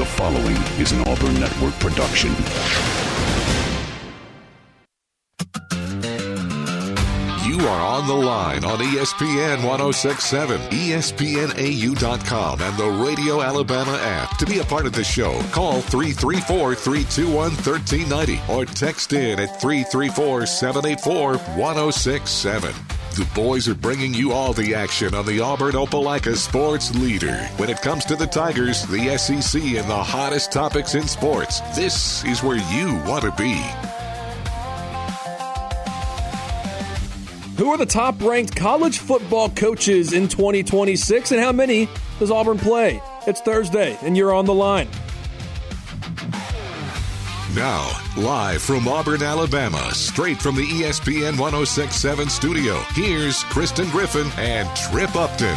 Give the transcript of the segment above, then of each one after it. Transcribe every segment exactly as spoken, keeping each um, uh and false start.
The following is an Auburn Network production. You are on the line on E S P N one oh six point seven, E S P N A U dot com, and the Radio Alabama app. To be a part of the show, call three three four, three two one, one three nine zero or text in at three three four, seven eight four, one oh six seven. The boys are bringing you all the action on the Auburn Opelika sports leader. When it comes to the Tigers, the S E C, and the hottest topics in sports, this is where you want to be. Who are the top-ranked college football coaches in twenty twenty-six, and how many does Auburn play? It's Thursday, and you're on the line. Now, live from Auburn, Alabama, straight from the E S P N one oh six point seven studio, here's Kristen Griffin and Trip Upton.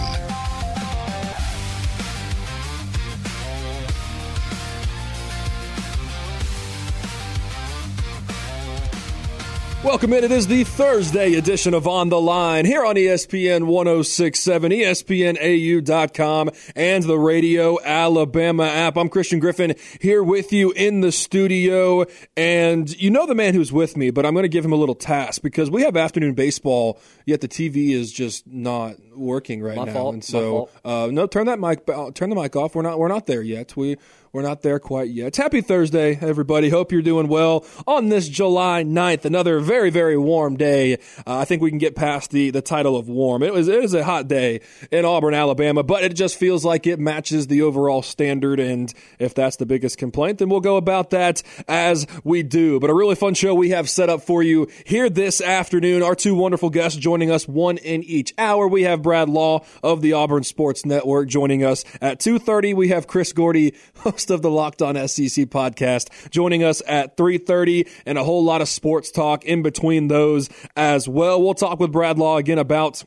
Welcome in. It is the Thursday edition of On the Line here on E S P N one oh six point seven, E S P N A U dot com, and the Radio Alabama app. I'm Christian Griffin here with you in the studio, and you know the man who's with me, but I'm going to give him a little task because we have afternoon baseball, yet the T V is just not working right My now. fault. And so, My fault. Uh, no, turn that mic, turn the mic off. We're not, we're not there yet. We. We're not there quite yet. Happy Thursday, everybody. Hope you're doing well on this July ninth. Another very, very warm day. Uh, I think we can get past the, the title of warm. It was it was a hot day in Auburn, Alabama, but it just feels like it matches the overall standard. And if that's the biggest complaint, then we'll go about that as we do. But a really fun show we have set up for you here this afternoon. Our two wonderful guests joining us, one in each hour. We have Brad Law of the Auburn Sports Network joining us at two thirty. We have Chris Gordy, host of the Locked On S E C podcast, joining us at three thirty, and a whole lot of sports talk in between those as well. We'll talk with Brad Law again about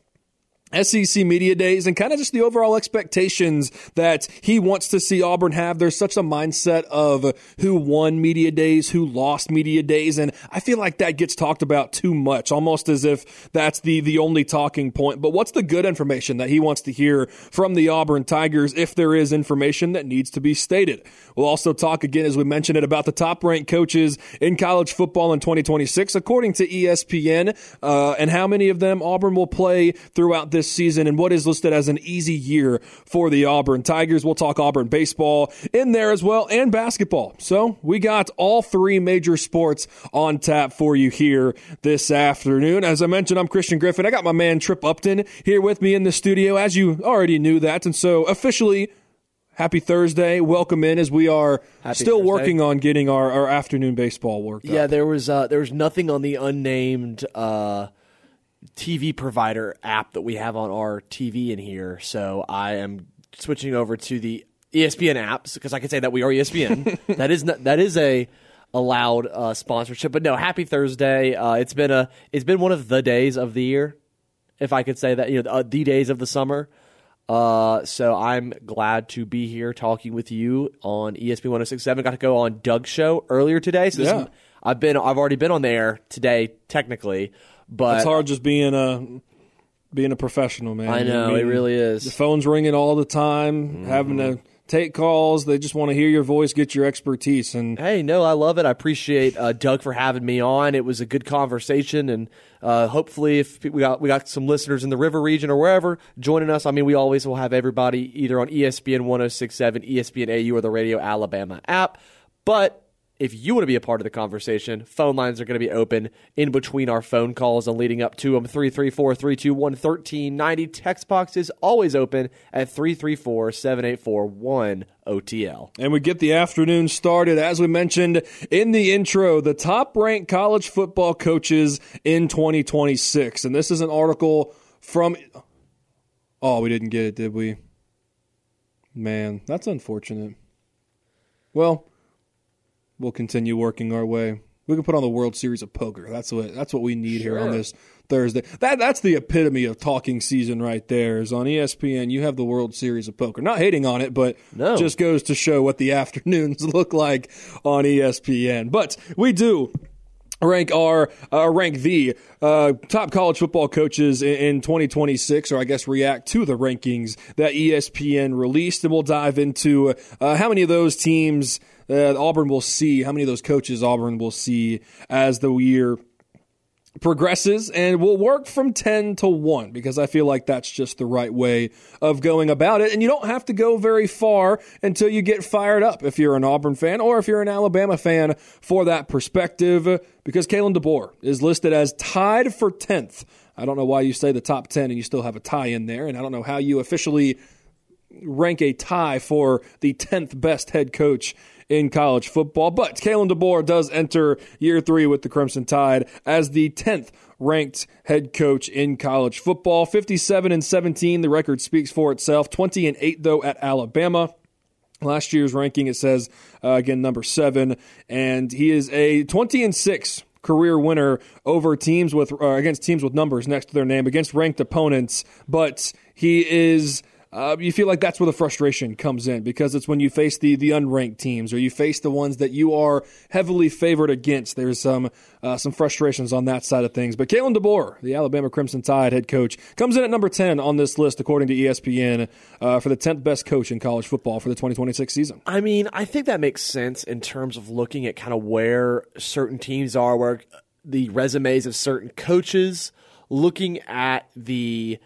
S E C Media Days and kind of just the overall expectations that he wants to see Auburn have. There's such a mindset of who won Media Days, who lost Media Days, and I feel like that gets talked about too much, almost as if that's the, the only talking point. But what's the good information that he wants to hear from the Auburn Tigers if there is information that needs to be stated? We'll also talk again, as we mentioned it, about the top-ranked coaches in college football in twenty twenty-six, according to E S P N, uh, and how many of them Auburn will play throughout this season and what is listed as an easy year for the Auburn Tigers. We'll talk Auburn baseball in there as well, and basketball. So we got all three major sports on tap for you here this afternoon. As I mentioned, I'm Christian Griffin. I got my man Trip Upton here with me in the studio, as you already knew that. And so officially, happy Thursday. Welcome in as we are Happy still Thursday. working on getting our, our afternoon baseball worked Yeah, up. there was uh, there was nothing on the unnamed uh, T V provider app that we have on our T V in here, so I am switching over to the E S P N apps because I can say that we are E S P N. that is not, that is a allowed uh, sponsorship, but no. Happy Thursday! Uh, it's been a it's been one of the days of the year, if I could say that. You know, uh, the days of the summer. Uh, so I'm glad to be here talking with you on E S P N one oh six point seven. Got to go on Doug's show earlier today. So this Yeah. is, I've been I've already been on there today technically, but It's hard just being a being a professional, man. I know, it really is. The phone's ringing all the time, mm-hmm. having to take calls. They just want to hear your voice, get your expertise. And hey, no, I love it. I appreciate uh, Doug for having me on. It was a good conversation, and uh, hopefully, if we got we got some listeners in the River region or wherever joining us, I mean, we always will have everybody either on E S P N one oh six point seven, E S P N A U, or the Radio Alabama app. But if you want to be a part of the conversation, phone lines are going to be open in between our phone calls and leading up to them. three three four, three two one, one three nine zero. Text box is always open at three three four, seven eight four, one O T L. And we get the afternoon started, as we mentioned in the intro, the top-ranked college football coaches in twenty twenty-six. And this is an article from – oh, we didn't get it, did we? Man, that's unfortunate. Well – we'll continue working our way. We can put on the World Series of Poker. That's what that's what we need sure. here on this Thursday. That That's the epitome of talking season right there, is on E S P N. You have the World Series of Poker. Not hating on it, but no. just goes to show what the afternoons look like on E S P N. But we do rank our uh, rank the uh, top college football coaches in, in twenty twenty-six, or I guess react to the rankings that E S P N released, and we'll dive into uh, how many of those teams uh, Auburn will see, how many of those coaches Auburn will see as the year progresses, and we'll work from ten to one because I feel like that's just the right way of going about it. And you don't have to go very far until you get fired up if you're an Auburn fan or if you're an Alabama fan for that perspective, because Kalen DeBoer is listed as tied for tenth. I don't know why you say the top ten and you still have a tie in there, and I don't know how you officially rank a tie for the tenth best head coach in college football. But Kalen DeBoer does enter year three with the Crimson Tide as the tenth ranked head coach in college football. fifty-seven and seventeen, the record speaks for itself. twenty and eight, though, at Alabama. Last year's ranking, it says, uh, again, number seven. And he is a twenty and six career winner over teams with uh, against teams with numbers next to their name, against ranked opponents. But he is... Uh, you feel like that's where the frustration comes in, because it's when you face the the unranked teams or you face the ones that you are heavily favored against. There's some uh, some frustrations on that side of things. But Kalen DeBoer, the Alabama Crimson Tide head coach, comes in at number ten on this list, according to E S P N, uh, for the tenth best coach in college football for the twenty twenty-six season. I mean, I think that makes sense in terms of looking at kind of where certain teams are, where the resumes of certain coaches, looking at the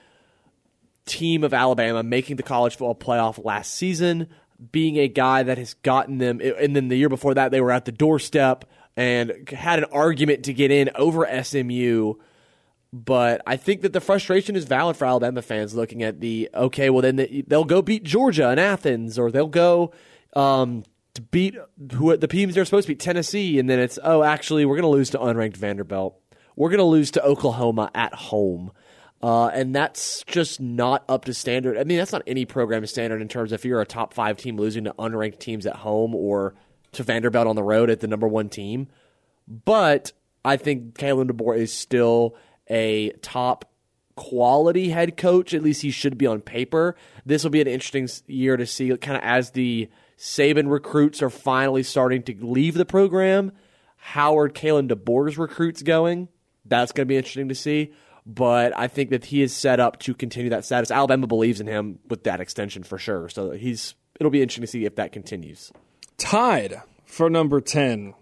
team of Alabama making the college football playoff last season, being a guy that has gotten them, and then the year before that they were at the doorstep and had an argument to get in over S M U. But I think that the frustration is valid for Alabama fans looking at the, okay, well then they'll go beat Georgia in Athens, or they'll go um, to beat who the teams they're supposed to beat, Tennessee, and then it's, oh, actually we're going to lose to unranked Vanderbilt. We're going to lose to Oklahoma at home. Uh, and that's just not up to standard. I mean, that's not any program standard in terms of if you're a top five team losing to unranked teams at home or to Vanderbilt on the road at the number one team. But I think Kalen DeBoer is still a top quality head coach. At least he should be on paper. This will be an interesting year to see, kind of as the Saban recruits are finally starting to leave the program. How are Kalen DeBoer's recruits going? That's going to be interesting to see. But I think that he is set up to continue that status. Alabama believes in him with that extension for sure. So he's it'll be interesting to see if that continues. Tied for number ten.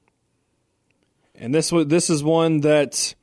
And this was this is one that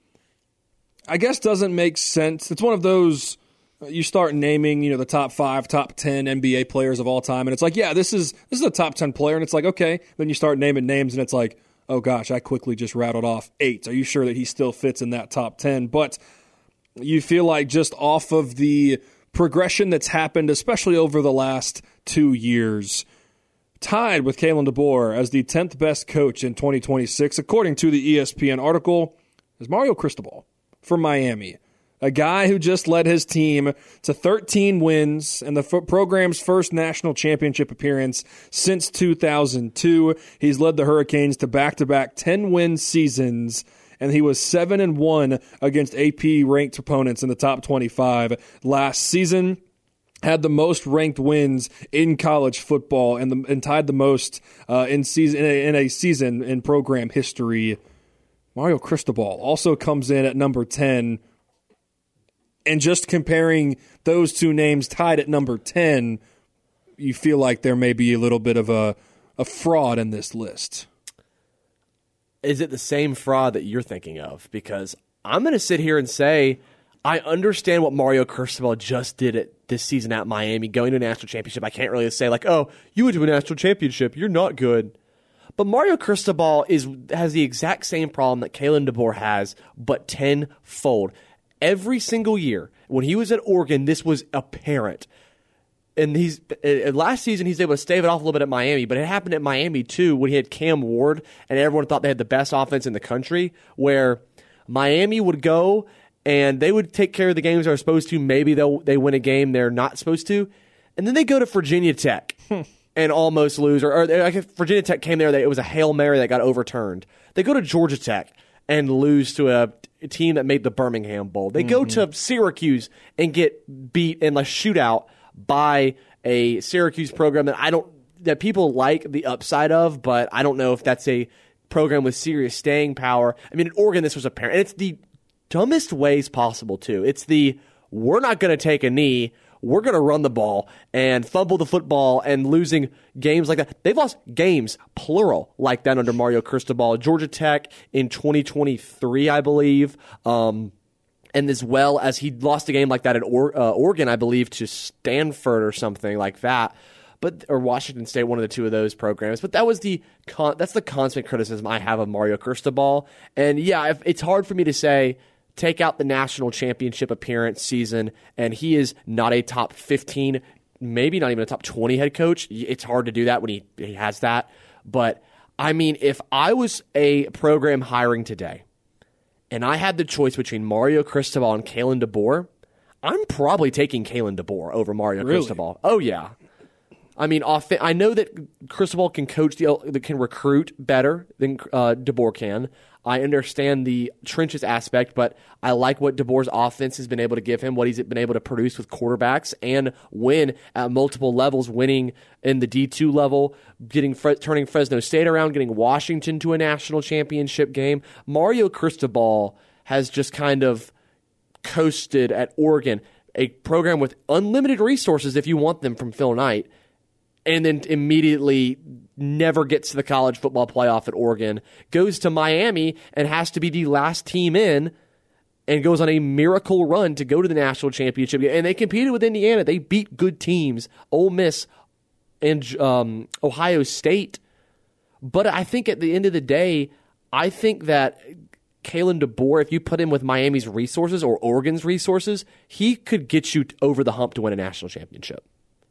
I guess doesn't make sense. It's one of those, you start naming, you know, the top five, top ten N B A players of all time, and it's like, yeah, this is this is a top ten player, and it's like, okay. Then you start naming names, and it's like, oh gosh, I quickly just rattled off eight. Are you sure that he still fits in that top ten? But you feel like just off of the progression that's happened, especially over the last two years, tied with Kalen DeBoer as the tenth best coach in twenty twenty-six, according to the E S P N article, is Mario Cristobal from Miami. A guy who just led his team to thirteen wins and the f- program's first national championship appearance since two thousand two. He's led the Hurricanes to back-to-back ten-win seasons, and he was seven and one against A P-ranked opponents in the top twenty-five last season. Had the most ranked wins in college football and, the, and tied the most uh, in season in a, in a season in program history. Mario Cristobal also comes in at number ten. And just comparing those two names tied at number ten, you feel like there may be a little bit of a, a fraud in this list. Is it the same fraud that you're thinking of? Because I'm going to sit here and say I understand what Mario Cristobal just did it this season at Miami, going to a national championship. I can't really say like, oh, you went to a national championship, you're not good. But Mario Cristobal is has the exact same problem that Kalen DeBoer has, but tenfold. Every single year, when he was at Oregon, this was apparent. And he's uh, last season, he's able to stave it off a little bit at Miami, but it happened at Miami too when he had Cam Ward, and everyone thought they had the best offense in the country, where Miami would go and they would take care of the games they were supposed to. Maybe they'll they win a game they're not supposed to, and then they go to Virginia Tech and almost lose. Or, or like if Virginia Tech came there, they, it was a Hail Mary that got overturned. They go to Georgia Tech and lose to a a team that made the Birmingham Bowl. They mm-hmm. go to Syracuse and get beat in a shootout by a Syracuse program that I don't that people like the upside of, but I don't know if that's a program with serious staying power. I mean, at Oregon, this was apparent. And it's the dumbest ways possible, too. It's the, we're not going to take a knee. We're going to run the ball and fumble the football and losing games like that. They've lost games, plural, like that under Mario Cristobal. Georgia Tech in twenty twenty-three, I believe. Um, and as well as he lost a game like that at or- uh, Oregon, I believe, to Stanford or something like that. But or Washington State, one of the two of those programs. But that was the con- that's the constant criticism I have of Mario Cristobal. And yeah, if, it's hard for me to say, take out the national championship appearance season, and he is not a top fifteen, maybe not even a top twenty head coach. It's hard to do that when he, he has that. But, I mean, if I was a program hiring today, and I had the choice between Mario Cristobal and Kalen DeBoer, I'm probably taking Kalen DeBoer over Mario Really? Cristobal. Oh, yeah. I mean, off, I know that Cristobal can coach, the, can recruit better than uh, DeBoer can. I understand the trenches aspect, but I like what DeBoer's offense has been able to give him, what he's been able to produce with quarterbacks and win at multiple levels, winning in the D two level, getting turning Fresno State around, getting Washington to a national championship game. Mario Cristobal has just kind of coasted at Oregon, a program with unlimited resources if you want them from Phil Knight, and then immediately never gets to the college football playoff at Oregon, goes to Miami and has to be the last team in, and goes on a miracle run to go to the national championship. And they competed with Indiana. They beat good teams, Ole Miss and um, Ohio State. But I think at the end of the day, I think that Kalen DeBoer, if you put him with Miami's resources or Oregon's resources, he could get you over the hump to win a national championship.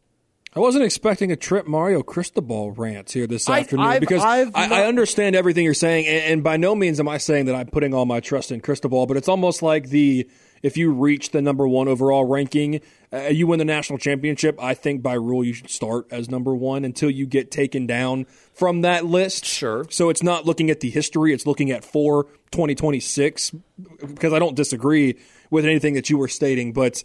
I wasn't expecting a Trip Mario Cristobal rant here this I, afternoon I've, because I've I, not, I understand everything you're saying, and, and by no means am I saying that I'm putting all my trust in Cristobal, but it's almost like the if you reach the number one overall ranking, uh, you win the national championship, I think by rule you should start as number one until you get taken down from that list. Sure. So it's not looking at the history, it's looking at for twenty twenty-six, because I don't disagree with anything that you were stating, but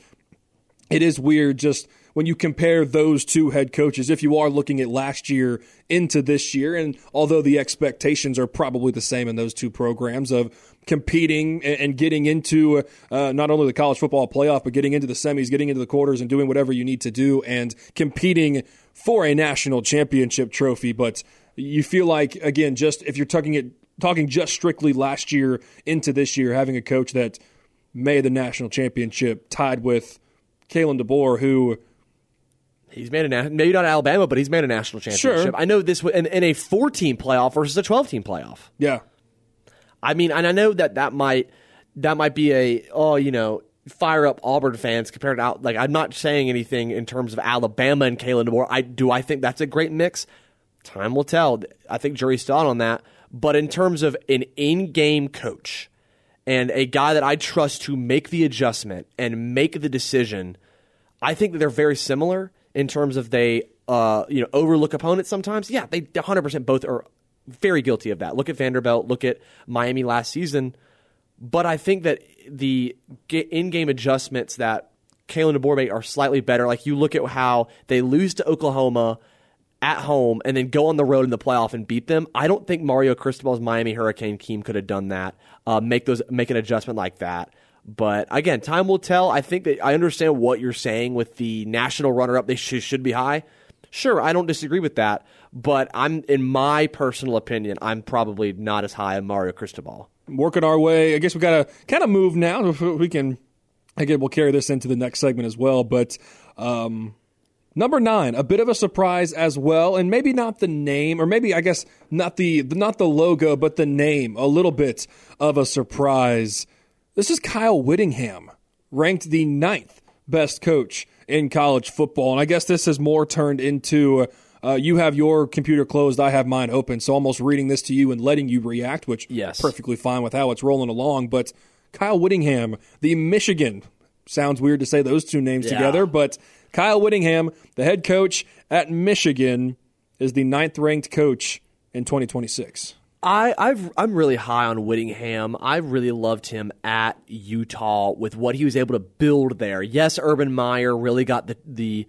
it is weird just when you compare those two head coaches, if you are looking at last year into this year, and although the expectations are probably the same in those two programs of competing and getting into uh, not only the college football playoff, but getting into the semis, getting into the quarters, and doing whatever you need to do, and competing for a national championship trophy. But you feel like, again, just if you're talking it, talking just strictly last year into this year, having a coach that made the national championship tied with Kalen DeBoer, who he's made a na- maybe not Alabama, but he's made a national championship. Sure. I know this in, in a four-team playoff versus a twelve-team playoff. yeah. I mean, and I know that that might that might be a oh you know fire up Auburn fans compared to like I'm not saying anything in terms of Alabama and Kalen DeBoer. I do I think that's a great mix. Time will tell. I think jury's still out on that. But in terms of an in-game coach and a guy that I trust to make the adjustment and make the decision, I think that they're very similar in terms of they uh, you know overlook opponents sometimes. Yeah, they one hundred percent both are very guilty of that. Look at Vanderbilt. Look at Miami last season. But I think that the in-game adjustments that Kalen DeBoer made are slightly better. Like you look at how they lose to Oklahoma at home and then go on the road in the playoff and beat them. I don't think Mario Cristobal's Miami Hurricane team could have done that. Uh, make those make an adjustment like that. But again, time will tell. I think that I understand what you're saying with the national runner-up. They sh- should be high. Sure, I don't disagree with that. But I'm, in my personal opinion, I'm probably not as high as Mario Cristobal. Working our way. I guess we got to kind of move now. We can, again, we'll carry this into the next segment as well. But um, number nine, a bit of a surprise as well, and maybe not the name, or maybe I guess not the not the logo, but the name. A little bit of a surprise. This is Kyle Whittingham, ranked the ninth best coach in college football, and I guess this has more turned into. Uh, you have your computer closed, I have mine open, so almost reading this to you and letting you react, which yes. perfectly fine with how it's rolling along. But Kyle Whittingham, the Michigan, sounds weird to say those two names yeah. together, but Kyle Whittingham, the head coach at Michigan, is the ninth-ranked coach in twenty twenty-six. I, I've, I'm really high on Whittingham. I really loved him at Utah with what he was able to build there. Yes, Urban Meyer really got the the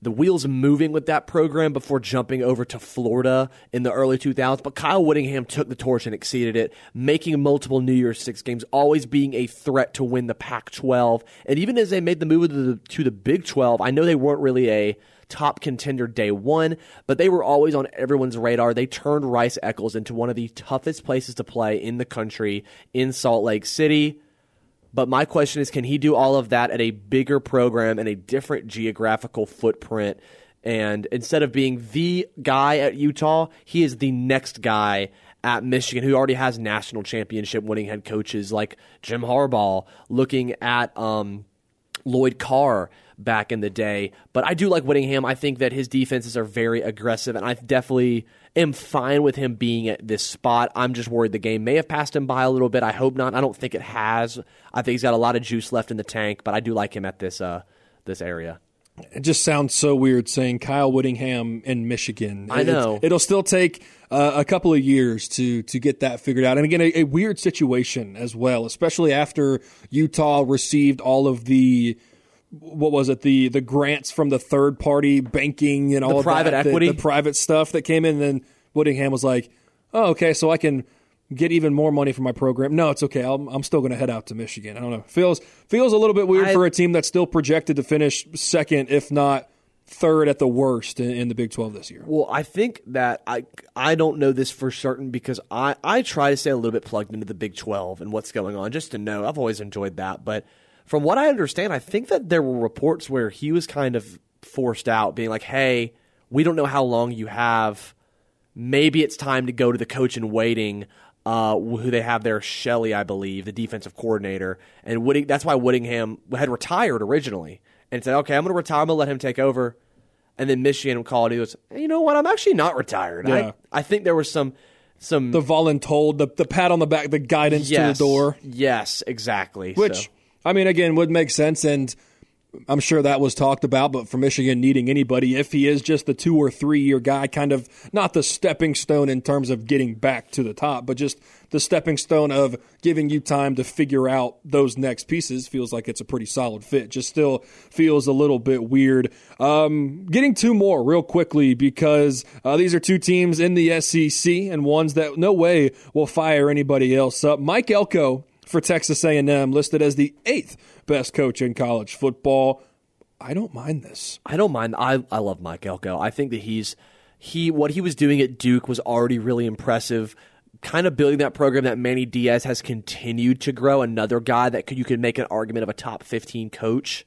the wheels moving with that program before jumping over to Florida in the early two thousands. But Kyle Whittingham took the torch and exceeded it, making multiple New Year's Six games, always being a threat to win the Pac twelve. And even as they made the move to the, to the Big twelve, I know they weren't really a top contender day one, but they were always on everyone's radar. They turned Rice-Eccles into one of the toughest places to play in the country in Salt Lake City. But my question is, can he do all of that at a bigger program and a different geographical footprint? And instead of being the guy at Utah, he is the next guy at Michigan, who already has national championship winning head coaches like Jim Harbaugh, looking at um, Lloyd Carr back in the day. But I do like Whittingham. I think that his defenses are very aggressive, and I definitely am fine with him being at this spot. I'm just worried the game may have passed him by a little bit. I hope not. I don't think it has. I think he's got a lot of juice left in the tank, but I do like him at this uh, this area. It just sounds so weird saying Kyle Whittingham in Michigan. I know. It's, it'll still take uh, a couple of years to to get that figured out. And again, a, a weird situation as well, especially after Utah received all of the, what was it, the the grants from the third party banking and all the of private that, equity, the, the private stuff that came in. And then Whittingham was like, "Oh, okay, so I can get even more money for my program." No, it's okay. I'm, I'm still going to head out to Michigan. I don't know. Feels feels a little bit weird I, for a team that's still projected to finish second, if not third at the worst in, in the Big twelve this year. Well, I think that I I don't know this for certain because I, I try to stay a little bit plugged into the Big twelve and what's going on just to know. I've always enjoyed that. But from what I understand, I think that there were reports where he was kind of forced out, being like, hey, we don't know how long you have. Maybe it's time to go to the coach in waiting, uh, who they have there, Shelley, I believe, the defensive coordinator. And Whitting, that's why Whittingham had retired originally and said, okay, I'm going to retire. I'm going to let him take over. And then Michigan called. He goes, hey, you know what? I'm actually not retired. Yeah. I, I think there was some some the voluntold, the the pat on the back, the guidance yes, to the door. Yes, exactly. Which, so. I mean, again, would make sense, and I'm sure that was talked about, but for Michigan needing anybody, if he is just the two- or three-year guy, kind of not the stepping stone in terms of getting back to the top, but just the stepping stone of giving you time to figure out those next pieces, feels like it's a pretty solid fit. Just still feels a little bit weird. Um, getting two more real quickly, because uh, these are two teams in the S E C and ones that no way will fire anybody else up. Mike Elko for Texas A and M, listed as the eighth best coach in college football. I don't mind this. I don't mind. I, I love Mike Elko. I think that he's he what he was doing at Duke was already really impressive. Kind of building that program that Manny Diaz has continued to grow. Another guy that could, you could make an argument of a top fifteen coach.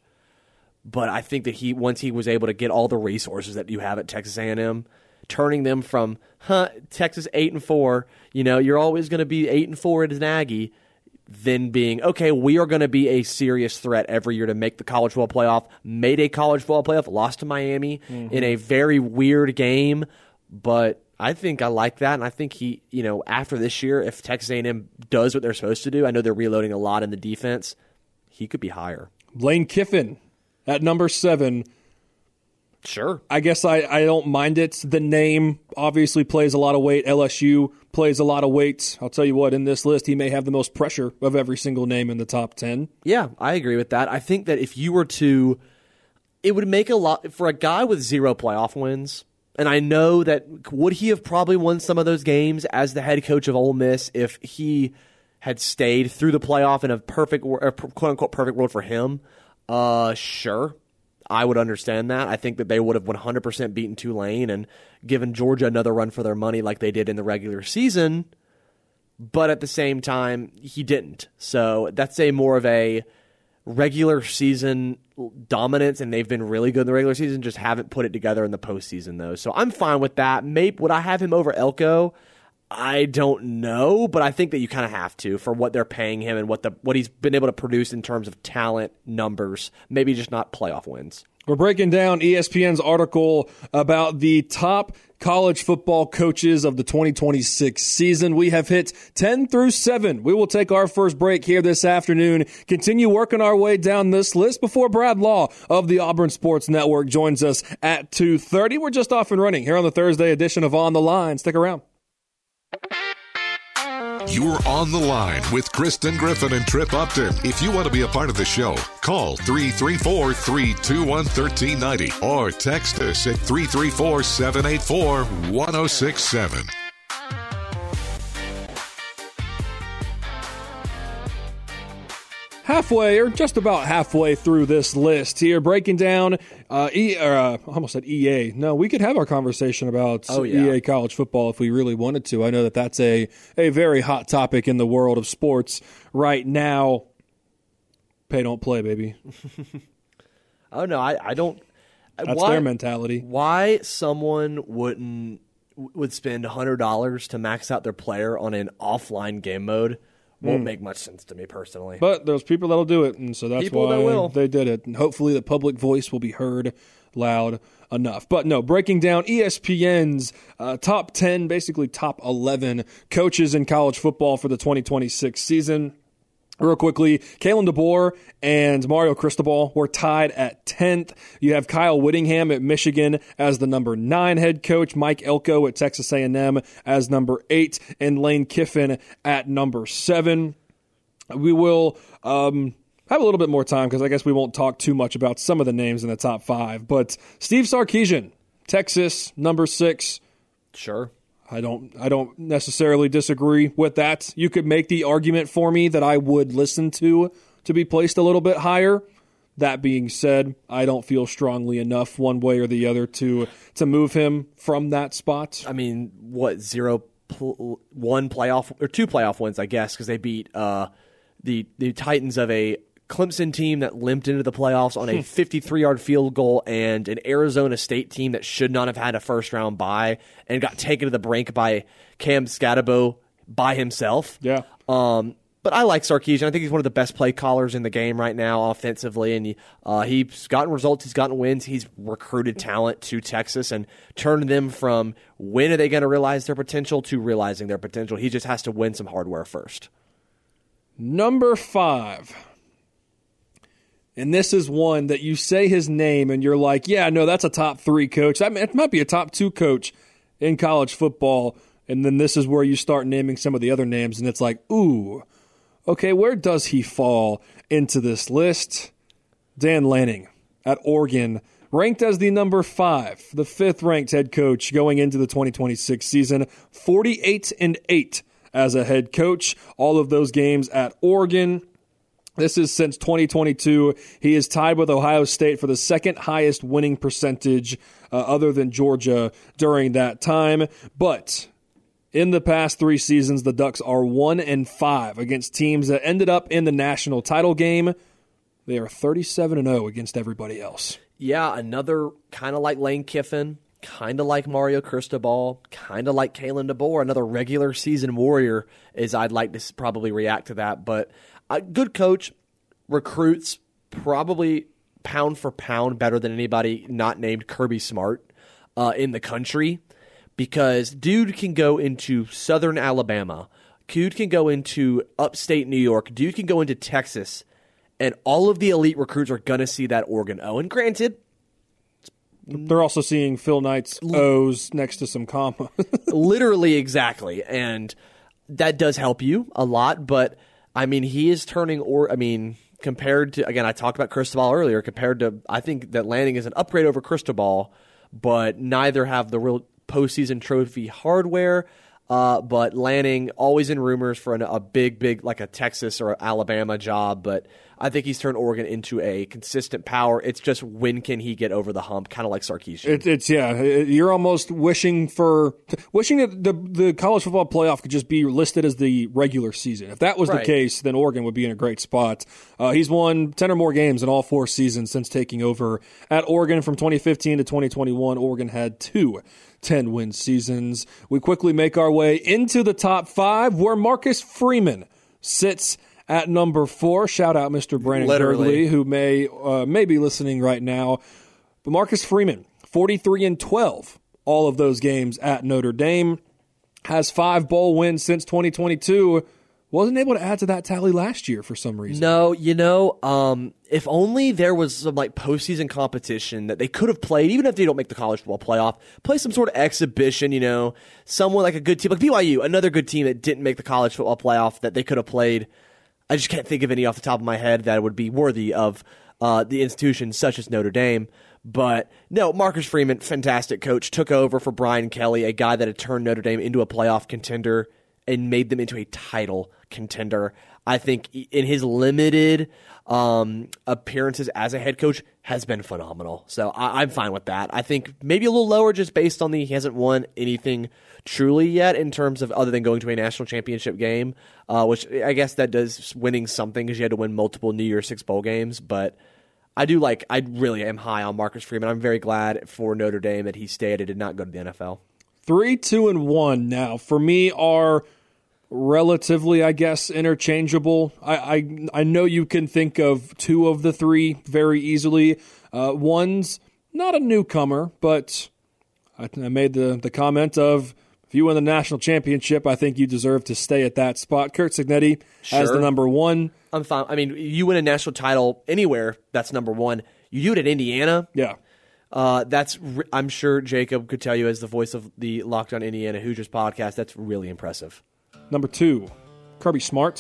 But I think that he once he was able to get all the resources that you have at Texas A and M, turning them from huh, Texas eight and four, you know, you're always going to be eight and four as an Aggie. Then being, okay, we are going to be a serious threat every year to make the college football playoff. Made a college football playoff, lost to Miami mm-hmm. in a very weird game. But I think I like that, and I think he, you know, after this year, if Texas A and M does what they're supposed to do, I know they're reloading a lot in the defense, he could be higher. Lane Kiffin at number seven. Sure. I guess I, I don't mind it. The name obviously plays a lot of weight. L S U plays a lot of weight. I'll tell you what, in this list, he may have the most pressure of every single name in the top ten. Yeah, I agree with that. I think that if you were to, it would make a lot, for a guy with zero playoff wins, and I know that, would he have probably won some of those games as the head coach of Ole Miss if he had stayed through the playoff in a perfect, or quote-unquote perfect world for him? Uh, sure. I would understand that. I think that they would have one hundred percent beaten Tulane and given Georgia another run for their money like they did in the regular season. But at the same time, he didn't. So that's a more of a regular season dominance, and they've been really good in the regular season, just haven't put it together in the postseason, though. So I'm fine with that. Maybe would I have him over Elko? I don't know, but I think that you kind of have to for what they're paying him and what the what he's been able to produce in terms of talent, numbers, maybe just not playoff wins. We're breaking down E S P N's article about the top college football coaches of the twenty twenty-six season. We have hit ten through seven. We will take our first break here this afternoon, continue working our way down this list before Brad Law of the Auburn Sports Network joins us at two thirty. We're just off and running here on the Thursday edition of On the Line. Stick around. You're on the line with Kristen Griffin and Trip Upton. If you want to be a part of the show, call three three four, three two one, one three nine zero or text us at three three four, seven eight four, one zero six seven. Halfway, or just about halfway through this list here, breaking down uh, e, or, uh, I almost said E A. No, we could have our conversation about oh, yeah. E A college football if we really wanted to. I know that that's a, a very hot topic in the world of sports right now. Pay, don't play, baby. oh, no, I, I don't. That's why, their mentality. Why someone wouldn't would spend one hundred dollars to max out their player on an offline game mode won't mm. make much sense to me personally. But there's people that'll do it, and so that's people why that will. they did it. And hopefully the public voice will be heard loud enough. But no, breaking down E S P N's uh, top ten, basically top eleven coaches in college football for the twenty twenty-six season. Real quickly, Kalen DeBoer and Mario Cristobal were tied at tenth. You have Kyle Whittingham at Michigan as the number nine head coach, Mike Elko at Texas A and M as number eight, and Lane Kiffin at number seven. We will um, have a little bit more time because I guess we won't talk too much about some of the names in the top five. But Steve Sarkisian, Texas, number six. Sure. I don't I don't necessarily disagree with that. You could make the argument for me that I would listen to to be placed a little bit higher. That being said, I don't feel strongly enough one way or the other to to move him from that spot. I mean, what, zero, pl- one playoff, or two playoff wins, I guess, because they beat uh, the, the Titans of a Clemson team that limped into the playoffs on a fifty-three-yard field goal, and an Arizona State team that should not have had a first-round bye and got taken to the brink by Cam Scatabo by himself. Yeah. Um, but I like Sarkisian. I think he's one of the best play callers in the game right now offensively, and he, uh, he's gotten results. He's gotten wins. He's recruited talent to Texas and turned them from when are they going to realize their potential to realizing their potential. He just has to win some hardware first. Number five. And this is one that you say his name and you're like, yeah, no, that's a top three coach. I mean, it might be a top two coach in college football. And then this is where you start naming some of the other names, and it's like, ooh, okay, where does he fall into this list? Dan Lanning at Oregon, ranked as the number five, the fifth ranked head coach going into the twenty twenty-six season, forty-eight and eight as a head coach. All of those games at Oregon. This is since twenty twenty-two. He is tied with Ohio State for the second highest winning percentage uh, other than Georgia during that time. But in the past three seasons, the Ducks are one and five against teams that ended up in the national title game. They are thirty-seven and oh against everybody else. Yeah, another kind of like Lane Kiffin, kind of like Mario Cristobal, kind of like Kalen DeBoer, another regular season warrior, as I'd like to probably react to that. But a good coach, recruits probably pound for pound better than anybody not named Kirby Smart uh, in the country, because dude can go into southern Alabama, dude can go into upstate New York, dude can go into Texas, and all of the elite recruits are going to see that Oregon O. And granted, they're also seeing Phil Knight's O's next to some comma. Literally, exactly. And that does help you a lot, but I mean, he is turning, or I mean, compared to, again, I talked about Cristobal earlier, compared to, I think that Lanning is an upgrade over Cristobal, but neither have the real postseason trophy hardware. Uh, but Lanning, always in rumors for an, a big, big, like a Texas or Alabama job. But I think he's turned Oregon into a consistent power. It's just when can he get over the hump, kind of like Sarkisian. It, it's, yeah, you're almost wishing for, wishing that the, the college football playoff could just be listed as the regular season. If that was right. the case, then Oregon would be in a great spot. Uh, he's won ten or more games in all four seasons since taking over at Oregon from twenty fifteen to twenty twenty-one. Oregon had two ten-win seasons. We quickly make our way into the top five, where Marcus Freeman sits at number four. Shout out Mister Brandon Literally. Gergley, who may uh, may be listening right now. But Marcus Freeman, forty-three and twelve, all of those games at Notre Dame, has five bowl wins since twenty twenty-two. wasn't able to add to that tally last year for some reason. No, you know, um, if only there was some like postseason competition that they could have played, even if they don't make the college football playoff, play some sort of exhibition, you know, someone like a good team, like B Y U, another good team that didn't make the college football playoff that they could have played. I just can't think of any off the top of my head that would be worthy of uh, the institution such as Notre Dame. But no, Marcus Freeman, fantastic coach, took over for Brian Kelly, a guy that had turned Notre Dame into a playoff contender and made them into a title contender. I think in his limited um, appearances as a head coach has been phenomenal. So I, I'm fine with that. I think maybe a little lower just based on the he hasn't won anything truly yet in terms of other than going to a national championship game, uh, which I guess that does winning something because you had to win multiple New Year's Six bowl games. But I do like, I really am high on Marcus Freeman. I'm very glad for Notre Dame that he stayed and did not go to the N F L. Three, two, and one now for me are relatively, I guess, interchangeable. I, I I know you can think of two of the three very easily. Uh, one's not a newcomer, but I, I made the, the comment of if you win the national championship, I think you deserve to stay at that spot. Curt Cignetti Sure. as the number one. I'm fine. I mean, you win a national title anywhere, that's number one. You do it at Indiana. Yeah. Uh, that's I'm sure Jacob could tell you as the voice of the Locked On Indiana Hoosiers podcast. That's really impressive. Number two, Kirby Smart.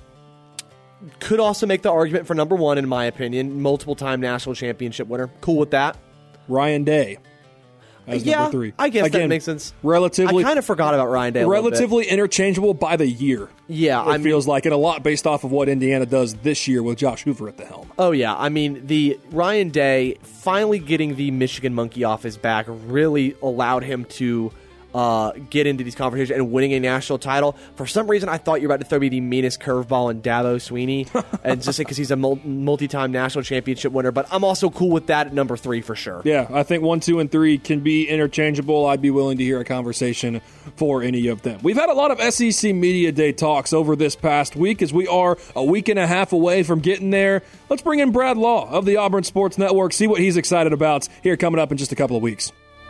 Could also make the argument for number one, in my opinion. Multiple-time national championship winner. Cool with that. Ryan Day as yeah, number three. I guess Again, that makes sense. Relatively, I kind of forgot about Ryan Day a little bit. relatively interchangeable by the year. Yeah, it I mean- feels like, and a lot based off of what Indiana does this year with Josh Hoover at the helm. Oh, yeah. I mean, the Ryan Day finally getting the Michigan monkey off his back really allowed him to uh, get into these conversations and winning a national title. For some reason, I thought you were about to throw me the meanest curveball in Dabo Sweeney, and just because he's a mul- multi-time national championship winner. But I'm also cool with that at number three for sure. Yeah, I think one, two, and three can be interchangeable. I'd be willing to hear a conversation for any of them. We've had a lot of S E C Media Day talks over this past week as we are a week and a half away from getting there. Let's bring in Brad Law of the Auburn Sports Network, see what he's excited about here coming up in just a couple of weeks.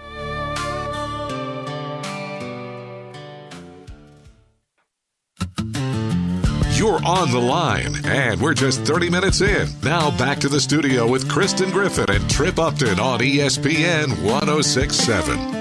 You're on the line, and we're just thirty minutes in. Now back to the studio with Kristen Griffin and Trip Upton on E S P N one oh six point seven.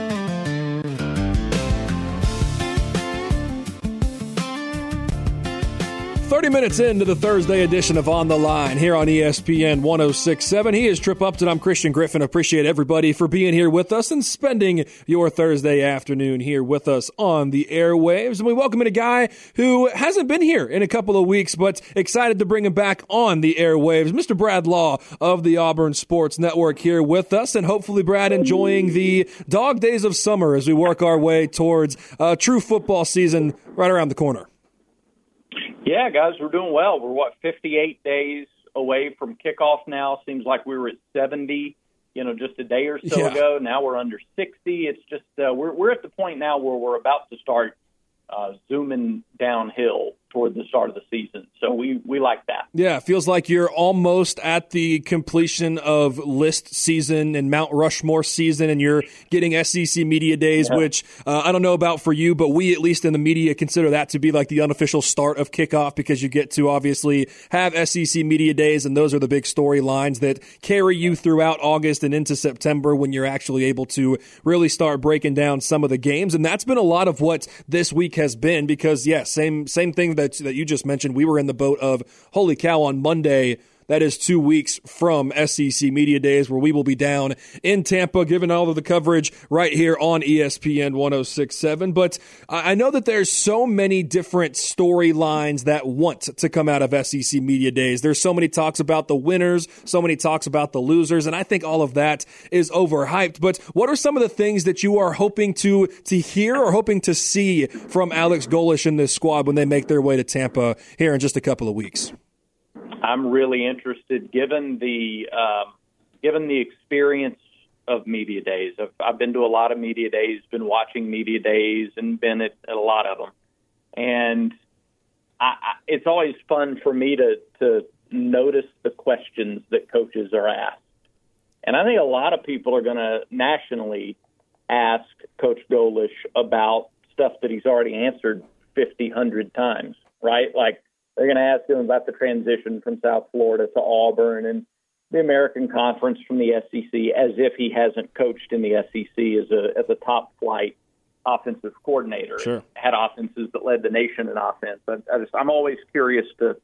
thirty minutes into the Thursday edition of On the Line here on E S P N one oh six point seven. He is Trip Upton. I'm Christian Griffin. Appreciate everybody for being here with us and spending your Thursday afternoon here with us on the airwaves. And we welcome in a guy who hasn't been here in a couple of weeks, but excited to bring him back on the airwaves. Mister Brad Law of the Auburn Sports Network here with us. And hopefully, Brad, enjoying the dog days of summer as we work our way towards a true football season right around the corner. Yeah, guys, we're doing well. We're, what, fifty-eight days away from kickoff now. Seems like we were at seventy, you know, just a day or so yeah. ago. Now we're under sixty. It's just uh, we're we're at the point now where we're about to start uh, zooming downhill toward the start of the season. So we, we like that. Yeah, it feels like you're almost at the completion of list season and Mount Rushmore season, and you're getting S E C Media Days, yeah. which uh, I don't know about for you, but we, at least in the media, consider that to be like the unofficial start of kickoff because you get to obviously have S E C Media Days, and those are the big storylines that carry you throughout August and into September when you're actually able to really start breaking down some of the games. And that's been a lot of what this week has been because, yeah, same, same thing that that you just mentioned. We were in the boat of, holy cow, on Monday, that is two weeks from S E C Media Days, where we will be down in Tampa, giving all of the coverage right here on E S P N one oh six point seven. But I know that there's so many different storylines that want to come out of S E C Media Days. There's so many talks about the winners, so many talks about the losers, and I think all of that is overhyped. But what are some of the things that you are hoping to to hear or hoping to see from Alex Golesh and this squad when they make their way to Tampa here in just a couple of weeks? I'm really interested, given the um, given the experience of media days. I've, I've been to a lot of media days, been watching media days, and been at, at a lot of them. And I, I, it's always fun for me to to notice the questions that coaches are asked. And I think a lot of people are going to nationally ask Coach Golesh about stuff that he's already answered fifty, one hundred times right? Like they're going to ask him about the transition from South Florida to Auburn and the American Conference from the S E C, as if he hasn't coached in the S E C as a as a top flight offensive coordinator. Sure. Had offenses that led the nation in offense. I, I just, I'm always curious to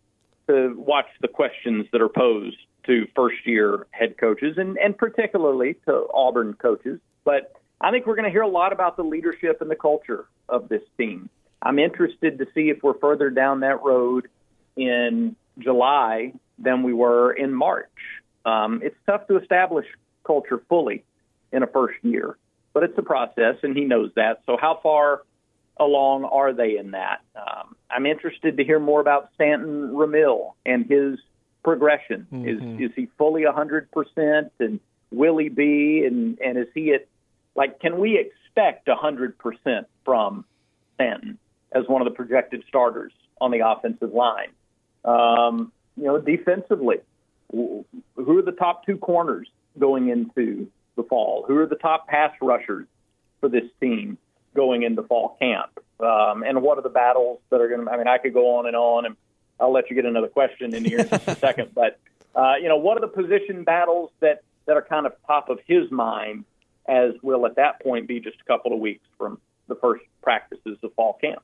to watch the questions that are posed to first-year head coaches and, and particularly to Auburn coaches. But I think we're going to hear a lot about the leadership and the culture of this team. I'm interested to see if we're further down that road in July than we were in March. Um, it's tough to establish culture fully in a first year, but it's a process, and he knows that. So how far along are they in that? Um, I'm interested to hear more about Stanton Ramil and his progression. Mm-hmm. Is is he fully one hundred percent, and will he be, and, and is he at, like, can we expect one hundred percent from Stanton as one of the projected starters on the offensive line? Um, you know, defensively, who are the top two corners going into the fall? Who are the top pass rushers for this team going into fall camp? Um, and what are the battles that are going to, I mean, I could go on and on, and I'll let you get another question in here in just a second. But, uh, you know, what are the position battles that, that are kind of top of his mind, as will at that point be just a couple of weeks from the first practices of fall camp?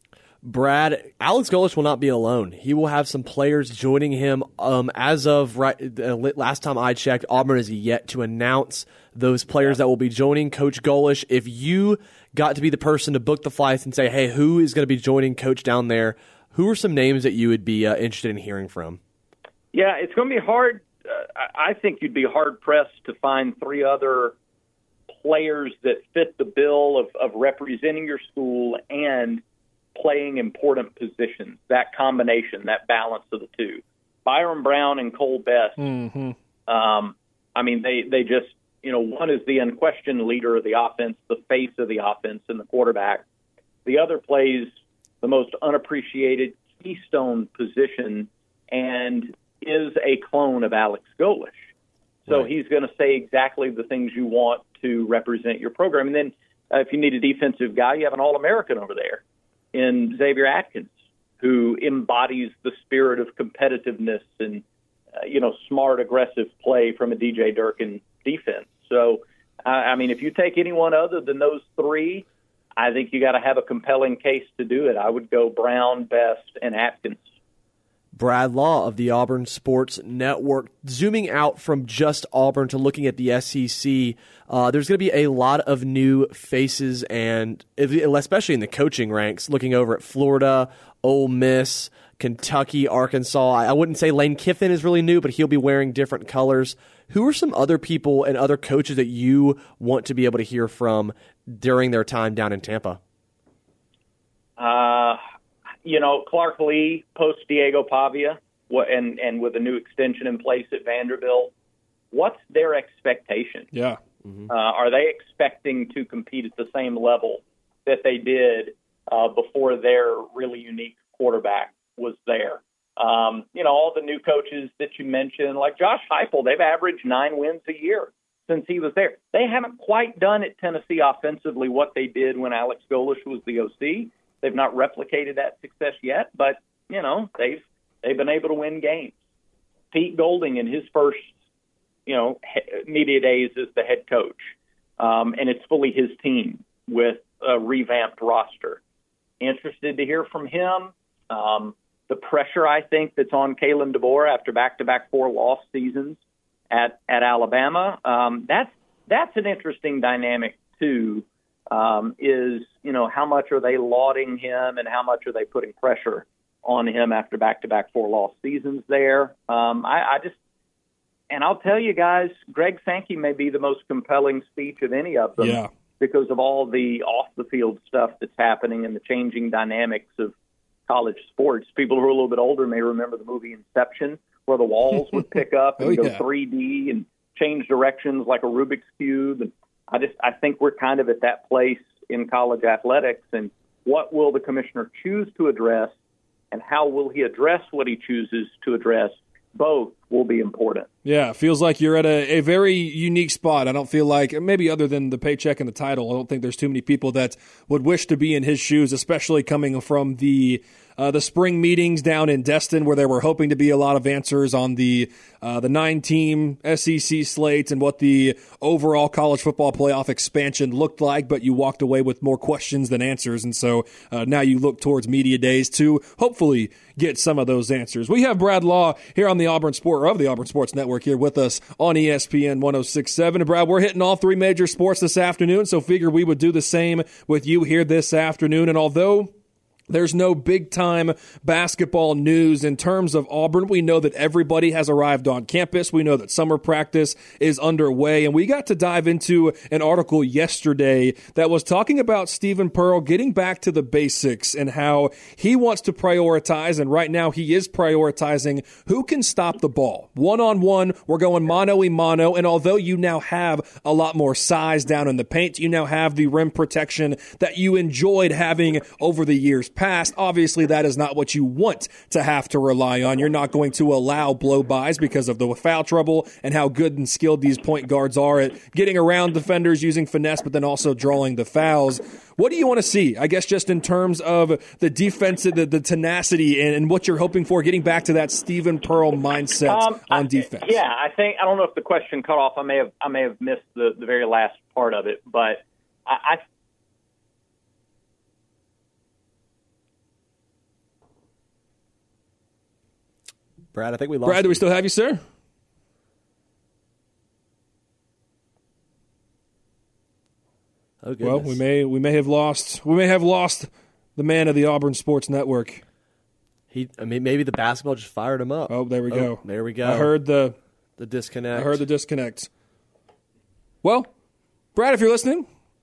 Brad, Alex Golesh will not be alone. He will have some players joining him. Um, as of right, uh, last time I checked, Auburn is yet to announce those players yeah. that will be joining Coach Golesh. If you got to be the person to book the flights and say, hey, who is going to be joining Coach down there, who are some names that you would be uh, interested in hearing from? Yeah, it's going to be hard. Uh, I think you'd be hard-pressed to find three other players that fit the bill of, of representing your school and playing important positions, that combination, that balance of the two. Byron Brown and Cole Best, mm-hmm. um, I mean, they, they just, you know, one is the unquestioned leader of the offense, the face of the offense and the quarterback. The other plays the most unappreciated keystone position and is a clone of Alex Golesh. So right. he's going to say exactly the things you want to represent your program. And then uh, if you need a defensive guy, you have an All-American over there in Xavier Atkins, who embodies the spirit of competitiveness and, uh, you know, smart, aggressive play from a D J Durkin defense. So, uh, I mean, if you take anyone other than those three, I think you got to have a compelling case to do it. I would go Brown, Best, and Atkins. Brad Law of the Auburn Sports Network. Zooming out from just Auburn to looking at the S E C, uh, there's going to be a lot of new faces, and especially in the coaching ranks, looking over at Florida, Ole Miss, Kentucky, Arkansas. I wouldn't say Lane Kiffin is really new, but he'll be wearing different colors. Who are some other people and other coaches that you want to be able to hear from during their time down in Tampa? Uh You know, Clark Lee post Diego Pavia, and and with a new extension in place at Vanderbilt, what's their expectation? Yeah, mm-hmm. uh, are they expecting to compete at the same level that they did uh, before their really unique quarterback was there? Um, you know, all the new coaches that you mentioned, like Josh Heupel, they've averaged nine wins a year since he was there. They haven't quite done at Tennessee offensively what they did when Alex Golesh was the O C. They've not replicated that success yet, but, you know, they've they've been able to win games. Pete Golding in his first, you know, he, media days as the head coach, um, and it's fully his team with a revamped roster. Interested to hear from him. Um, the pressure, I think, that's on Kalen DeBoer after back-to-back four-loss seasons at, at Alabama, um, that's that's an interesting dynamic, too. Um, is, you know, how much are they lauding him and how much are they putting pressure on him after back-to-back four-loss seasons there? Um, I, I just – and I'll tell you guys, Greg Sankey may be the most compelling speech of any of them yeah. because of all the off-the-field stuff that's happening and the changing dynamics of college sports. People who are a little bit older may remember the movie Inception, where the walls would pick up and oh, go yeah. three D and change directions like a Rubik's Cube. And I just I think we're kind of at that place in college athletics. And what will the commissioner choose to address, and how will he address what he chooses to address, both will be important. Yeah, feels like you're at a, a very unique spot. I don't feel like, maybe other than the paycheck and the title, I don't think there's too many people that would wish to be in his shoes, especially coming from the uh, the spring meetings down in Destin, where there were hoping to be a lot of answers on the uh, the nine-team S E C slate and what the overall college football playoff expansion looked like, but you walked away with more questions than answers, and so uh, now you look towards media days to hopefully get some of those answers. We have Brad Law here on the Auburn Sport, or of the Auburn Sports Network, here with us on E S P N one oh six point seven. And Brad, we're hitting all three major sports this afternoon, so figure we would do the same with you here this afternoon. And although there's no big-time basketball news in terms of Auburn, we know that everybody has arrived on campus. We know that summer practice is underway, and we got to dive into an article yesterday that was talking about Steven Pearl getting back to the basics and how he wants to prioritize, and right now he is prioritizing who can stop the ball. One-on-one, we're going mano-a-mano, and although you now have a lot more size down in the paint, you now have the rim protection that you enjoyed having over the years past. Obviously, that is not what you want to have to rely on. You're not going to allow blow-bys because of the foul trouble and how good and skilled these point guards are at getting around defenders using finesse, but then also drawing the fouls. What do you want to see, I guess, just in terms of the defense, the, the tenacity, and, and what you're hoping for, getting back to that Steven Pearl mindset um, on I, defense? Yeah, I think, I don't know if the question cut off. I may have I may have missed the, the very last part of it, but I, I Brad, I think we lost Brad, do we you. still have you, sir? Oh, goodness. Well, we may we may have lost we may have lost the man of the Auburn Sports Network. He, I mean, maybe the basketball just fired him up. Oh, there we oh, go. There we go. I heard the the disconnect. I heard the disconnect. Well, Brad, if you're listening,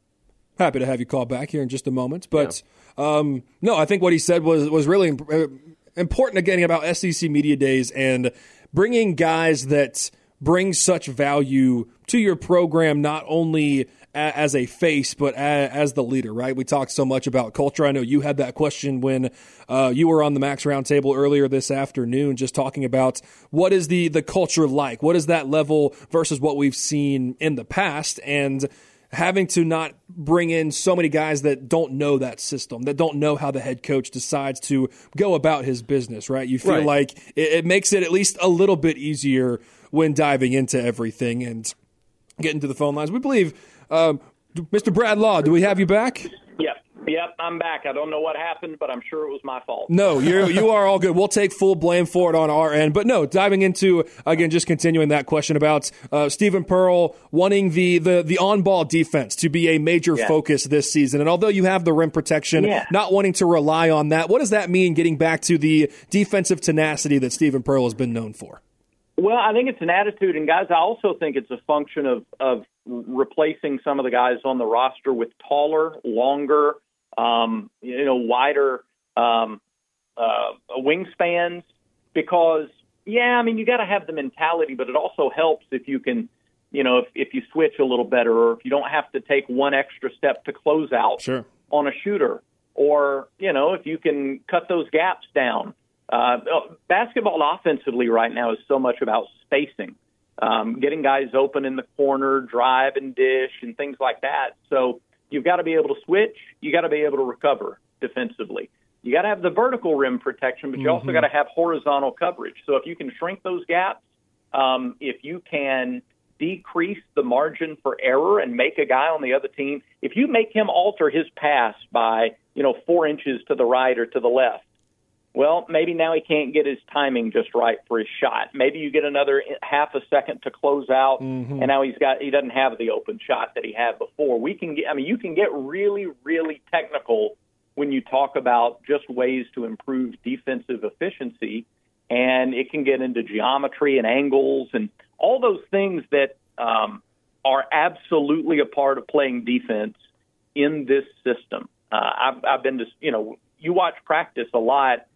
happy to have you call back here in just a moment. But yeah. um, no, I think what he said was was really imp- important again about S E C Media Days and bringing guys that bring such value to your program, not only as a face, but as the leader, right? We talked so much about culture. I know you had that question when uh, you were on the Max Roundtable earlier this afternoon, just talking about what is the, the culture like? What is that level versus what we've seen in the past? And having to not bring in so many guys that don't know that system, that don't know how the head coach decides to go about his business, right? You feel right. like it, it makes it at least a little bit easier when diving into everything and getting to the phone lines. We believe, um, Mister Brad Law, do we have you back? Yep, yep, I'm back. I don't know what happened, but I'm sure it was my fault. No, you you are all good. We'll take full blame for it on our end. But no, diving into, again, just continuing that question about uh, Steven Pearl wanting the, the, the on-ball defense to be a major yeah. focus this season. And although you have the rim protection, yeah. not wanting to rely on that, what does that mean getting back to the defensive tenacity that Steven Pearl has been known for? Well, I think it's an attitude, and guys, I also think it's a function of, of replacing some of the guys on the roster with taller, longer, um, you know, wider um, uh, wingspans. Because, yeah, I mean, you got to have the mentality, but it also helps if you can, you know, if, if you switch a little better, or if you don't have to take one extra step to close out sure. on a shooter, or you know, if you can cut those gaps down. Uh, basketball offensively right now is so much about spacing, um, getting guys open in the corner, drive and dish, and things like that. So you've got to be able to switch. You got to be able to recover defensively. You got to have the vertical rim protection, but you mm-hmm. also got to have horizontal coverage. So if you can shrink those gaps, um, if you can decrease the margin for error and make a guy on the other team, if you make him alter his pass by, you know, four inches to the right or to the left, well, maybe now he can't get his timing just right for his shot. Maybe you get another half a second to close out, mm-hmm. and now he's got he doesn't have the open shot that he had before. We can get, I mean, you can get really, really technical when you talk about just ways to improve defensive efficiency, and it can get into geometry and angles and all those things that um, are absolutely a part of playing defense in this system. Uh, I've, I've been to, you know, you watch practice a lot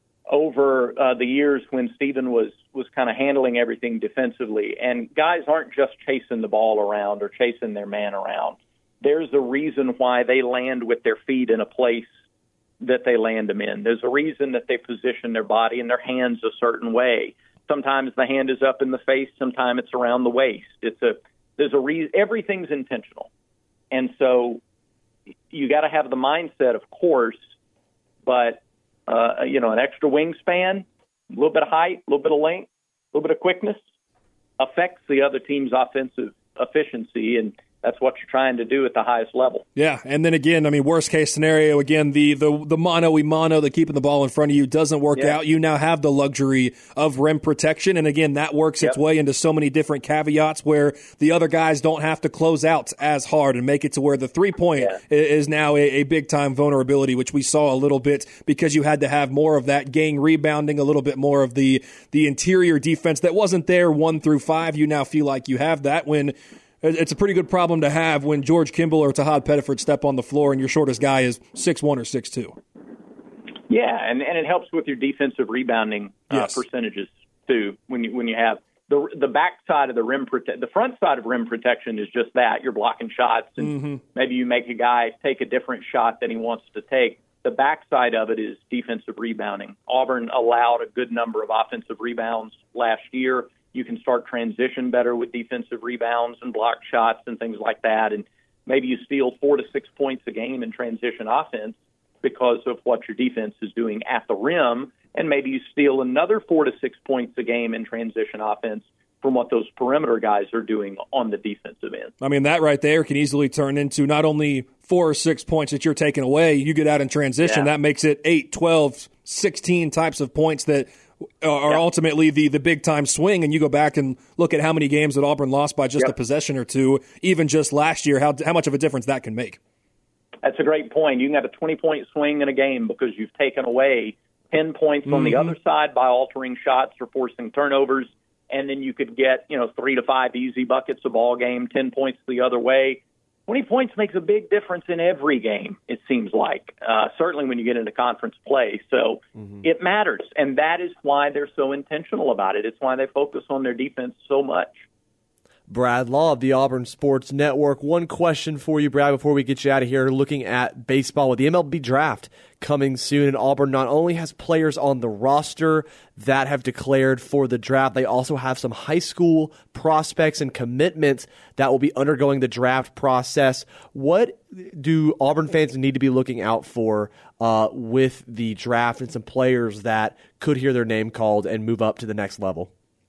over uh, the years when Steven was, was kind of handling everything defensively. And guys aren't just chasing the ball around or chasing their man around. There's a reason why they land with their feet in a place that they land them in. There's a reason that they position their body and their hands a certain way. sometimes the hand is up in the face, sometimes it's around the waist. It's a there's a reason. Everything's intentional, and so you got to have the mindset, of course, but uh, you know, an extra wingspan, a little bit of height, a little bit of length, a little bit of quickness affects the other team's offensive efficiency, and that's what you're trying to do at the highest level. Yeah, and then again, I mean, worst case scenario, again, the the the mono e mono, the keeping the ball in front of you doesn't work yeah. out. You now have the luxury of rim protection, and again, that works its yep. way into so many different caveats where the other guys don't have to close out as hard and make it to where the three-point yeah. is now a, a big-time vulnerability, which we saw a little bit because you had to have more of that gang rebounding, a little bit more of the the interior defense that wasn't there one through five. You now feel like you have that when it's a pretty good problem to have when George Kimball or Tahad Pettiford step on the floor and your shortest guy is six one or six two. Yeah, and, and it helps with your defensive rebounding uh, yes. percentages too. When you when you have the the back side of the rim prote- the front side of rim protection is just that you're blocking shots, and mm-hmm. maybe you make a guy take a different shot than he wants to take. The back side of it is defensive rebounding. Auburn allowed a good number of offensive rebounds last year. You can start transition better with defensive rebounds and block shots and things like that. And maybe you steal four to six points a game in transition offense because of what your defense is doing at the rim. And maybe you steal another four to six points a game in transition offense from what those perimeter guys are doing on the defensive end. I mean, that right there can easily turn into not only four or six points that you're taking away, you get out in transition, yeah. that makes it eight, twelve, sixteen types of points that are yep. ultimately the, the big-time swing, and you go back and look at how many games that Auburn lost by just yep. a possession or two, even just last year, how how much of a difference that can make. That's a great point. You can have a twenty-point swing in a game because you've taken away ten points mm-hmm. on the other side by altering shots or forcing turnovers, and then you could get, you know, three to five easy buckets a ball game, ten points the other way. twenty points makes a big difference in every game, it seems like, uh, certainly when you get into conference play. So mm-hmm. it matters, and that is why they're so intentional about it. It's why they focus on their defense so much. Brad Law of the Auburn Sports Network. One question for you, Brad, before we get you out of here, looking at baseball with the M L B draft coming soon. And Auburn not only has players on the roster that have declared for the draft, they also have some high school prospects and commitments that will be undergoing the draft process. What do Auburn fans need to be looking out for uh, with the draft and some players that could hear their name called and move up to the next level?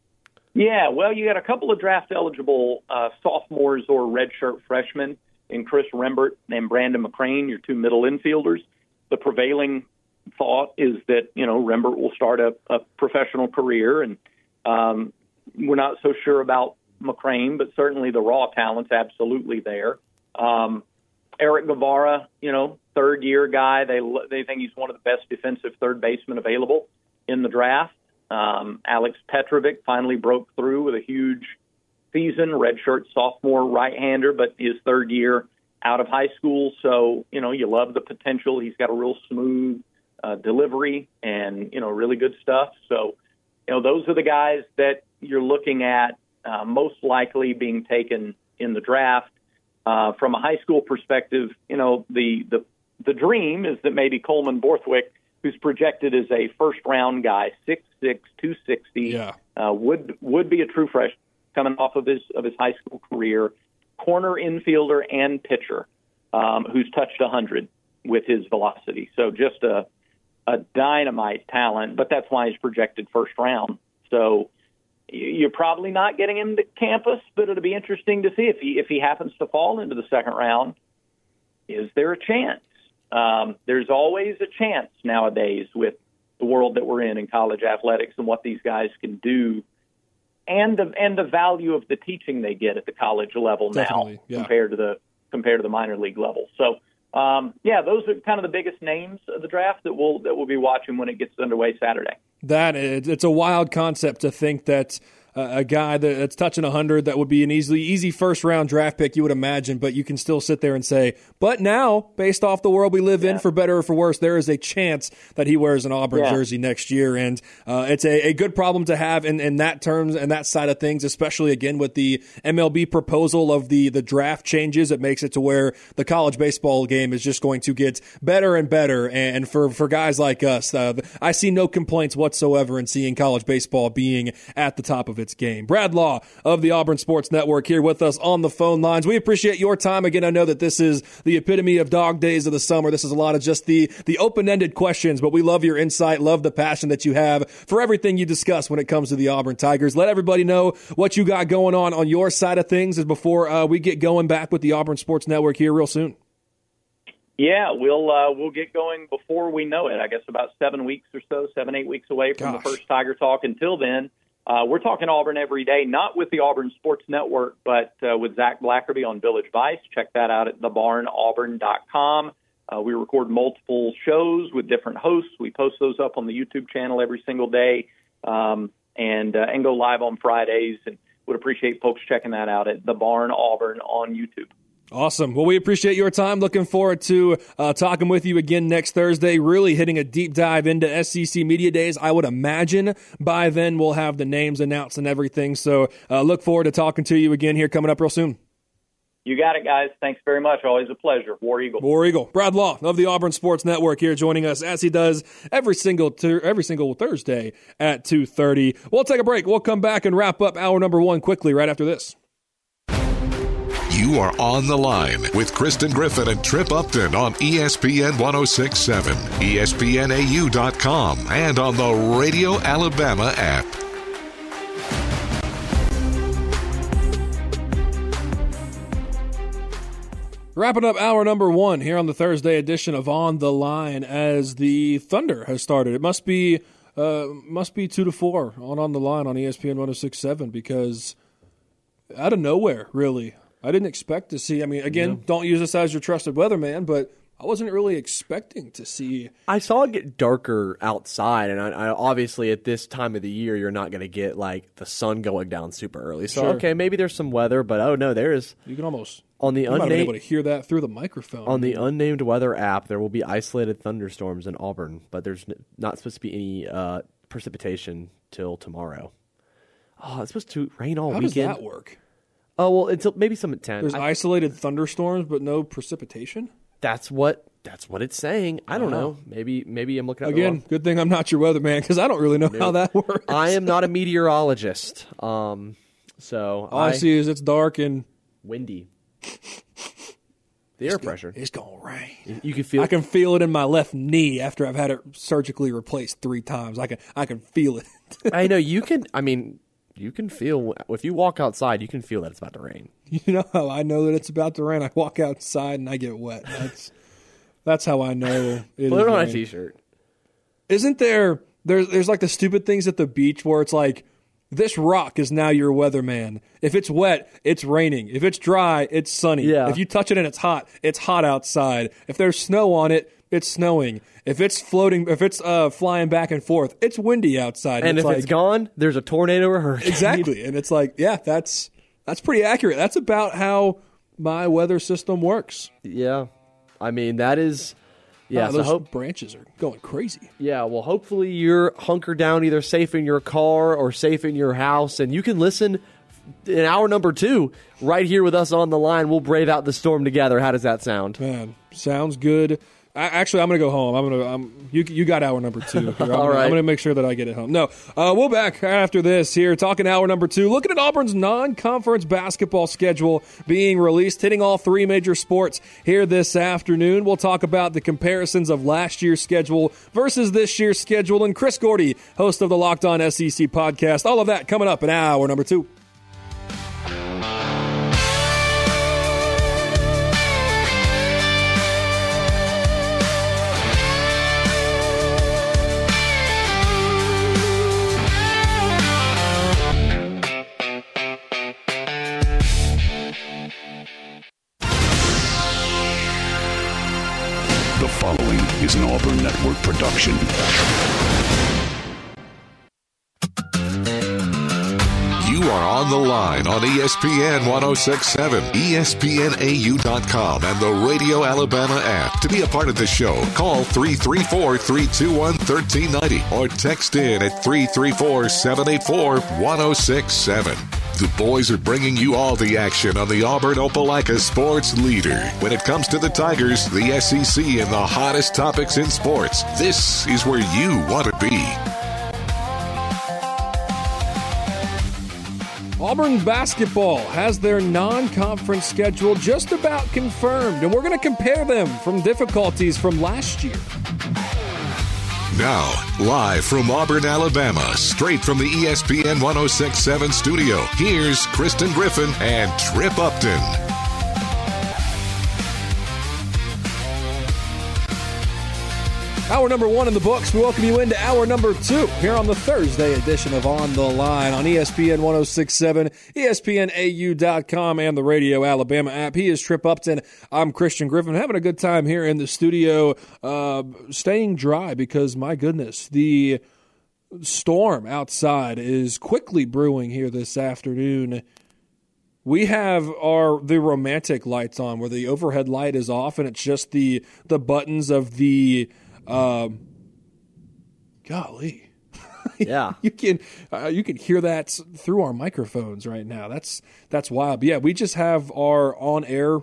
Yeah, well, you got a couple of draft-eligible uh, sophomores or redshirt freshmen in Chris Rembert and Brandon McCrane, your two middle infielders. The prevailing thought is that, you know, Rembert will start a, a professional career, and um, we're not so sure about McCrane, but certainly the raw talent's absolutely there. Um, Eric Guevara, you know, third-year guy. They they think he's one of the best defensive third basemen available in the draft. Um, Alex Petrovic finally broke through with a huge season, redshirt sophomore right-hander, but his third year out of high school. So, you know, you love the potential. He's got a real smooth uh, delivery and, you know, really good stuff. So, you know, those are the guys that you're looking at uh, most likely being taken in the draft. Uh, from a high school perspective, you know, the, the, the dream is that maybe Coleman Borthwick, who's projected as a first-round guy, six six, two sixty, yeah. uh, would would be a true freshman coming off of his of his high school career, corner infielder and pitcher, um, who's touched one hundred with his velocity. So just a a dynamite talent, but that's why he's projected first round. So you're probably not getting him to campus, but it'll be interesting to see if he if he happens to fall into the second round. Is there a chance? Um, there's always a chance nowadays with the world that we're in in college athletics and what these guys can do, and the and the value of the teaching they get at the college level Definitely, now yeah. compared to the compared to the minor league level. So, um, yeah, those are kind of the biggest names of the draft that we'll that we'll be watching when it gets underway Saturday. That it's a wild concept to think that a guy that's touching one hundred that would be an easily easy first-round draft pick, you would imagine, but you can still sit there and say, but now, based off the world we live yeah. in, for better or for worse, there is a chance that he wears an Auburn yeah. jersey next year, and uh, it's a, a good problem to have in, in that terms and that side of things, especially, again, with the M L B proposal of the, the draft changes. It makes it to where the college baseball game is just going to get better and better, and for, for guys like us, uh, I see no complaints whatsoever in seeing college baseball being at the top of its game. Brad Law of the Auburn Sports Network here with us on the phone lines. We appreciate your time. Again, I know that this is the epitome of dog days of the summer. This is a lot of just the, the open-ended questions, but we love your insight, love the passion that you have for everything you discuss when it comes to the Auburn Tigers. Let everybody know what you got going on on your side of things as before uh, we get going back with the Auburn Sports Network here real soon. Yeah, we'll uh, we'll get going before we know it. I guess about seven weeks or so, seven, eight weeks away from Gosh. the first Tiger Talk. Until then, uh, we're talking Auburn every day, not with the Auburn Sports Network, but uh, with Zach Blackerby on Village Vice. Check that out at the barn auburn dot com. Uh, we record multiple shows with different hosts. We post those up on the YouTube channel every single day um, and uh, and go live on Fridays. And would appreciate folks checking that out at the Barn Auburn on YouTube. Awesome. Well, we appreciate your time. Looking forward to uh, talking with you again next Thursday, really hitting a deep dive into S E C Media Days. I would imagine by then we'll have the names announced and everything. So uh, look forward to talking to you again here coming up real soon. You got it, guys. Thanks very much. Always a pleasure. War Eagle. War Eagle. Brad Law of the Auburn Sports Network here joining us as he does every single ter- every single Thursday at two thirty. We'll take a break. We'll come back and wrap up hour number one quickly right after this. You are on the line with Kristen Griffin and Trip Upton on E S P N ten sixty-seven, E S P N A U dot com, and on the Radio Alabama app. Wrapping up hour number one here on the Thursday edition of On the Line as the Thunder has started. It must be uh, must be two to four on On the Line on E S P N ten sixty-seven because out of nowhere, really. I didn't expect to see, I mean, again, yeah. don't use this as your trusted weatherman, but I wasn't really expecting to see. I saw it get darker outside, and I, I obviously at this time of the year, you're not going to get like the sun going down super early. So, sure. okay, maybe there's some weather, but oh no, there is. You can almost, on the you unnamed, might have been able to hear that through the microphone. On the unnamed weather app, there will be isolated thunderstorms in Auburn, but there's not supposed to be any uh, precipitation till tomorrow. Oh, it's supposed to rain all How weekend. How does that work? Oh, well, until maybe some at ten. There's I, isolated thunderstorms, but no precipitation? That's what that's what it's saying. I don't wow. know. Maybe maybe I'm looking at Again, good thing I'm not your weatherman because I don't really know maybe. how that works. I am not a meteorologist. Um, so All I, I see is it's dark and windy. The air it's pressure. Gonna, it's going to rain. You, you can feel I can feel it in my left knee after I've had it surgically replaced three times. I can I can feel it. I know. You can, I mean... You can feel, if you walk outside, you can feel that it's about to rain. You know how I know that it's about to rain? I walk outside and I get wet. That's that's how I know it Put is it on rain. a t-shirt. Isn't there, there's, there's like the stupid things at the beach where it's like, this rock is now your weatherman. If it's wet, it's raining. If it's dry, it's sunny. Yeah. If you touch it and it's hot, it's hot outside. If there's snow on it, it's snowing. If it's floating, if it's uh, flying back and forth, it's windy outside. And, and it's if like, it's gone, there's a tornado or hurricane. Exactly. And it's like, yeah, that's that's pretty accurate. That's about how my weather system works. Yeah. I mean, that is, yeah. Oh, so those hope, branches are going crazy. Yeah, well, hopefully you're hunkered down either safe in your car or safe in your house, and you can listen in hour number two right here with us on the line. We'll brave out the storm together. How does that sound? Man, sounds good. I, actually, I'm going to go home. I'm going to. I'm, you you got hour number two. Here. I'm, All right. I'm going to make sure that I get it home. No, uh, we'll back after this here, talking hour number two, looking at Auburn's non-conference basketball schedule being released, hitting all three major sports here this afternoon. We'll talk about the comparisons of last year's schedule versus this year's schedule, and Chris Gordy, host of the Locked On S E C podcast. All of that coming up in hour number two. The following is an Auburn Network production. on the line on E S P N one oh six point seven, E S P N A U dot com, and the Radio Alabama app. To be a part of the show, call three three four, three two one, one three nine zero or text in at three three four, seven eight four, one oh six seven. The boys are bringing you all the action on the Auburn Opelika sports leader. When it comes to the Tigers, the S E C, and the hottest topics in sports, this is where you want to be. Auburn basketball has their non-conference schedule just about confirmed, and we're going to compare them from difficulties from last year. Now, live from Auburn, Alabama, straight from the E S P N one oh six point seven studio, here's Kristen Griffin and Trip Upton. Hour number one in the books. We welcome you into hour number two here on the Thursday edition of On the Line on E S P N one oh six point seven, E S P N A U dot com, and the Radio Alabama app. He is Trip Upton. I'm Christian Griffin. Having a good time here in the studio, uh, staying dry because, my goodness, the storm outside is quickly brewing here this afternoon. We have our the romantic lights on where the overhead light is off and it's just the the buttons of the Um, golly, yeah, you can uh, you can hear that through our microphones right now. That's that's wild. But yeah, we just have our on air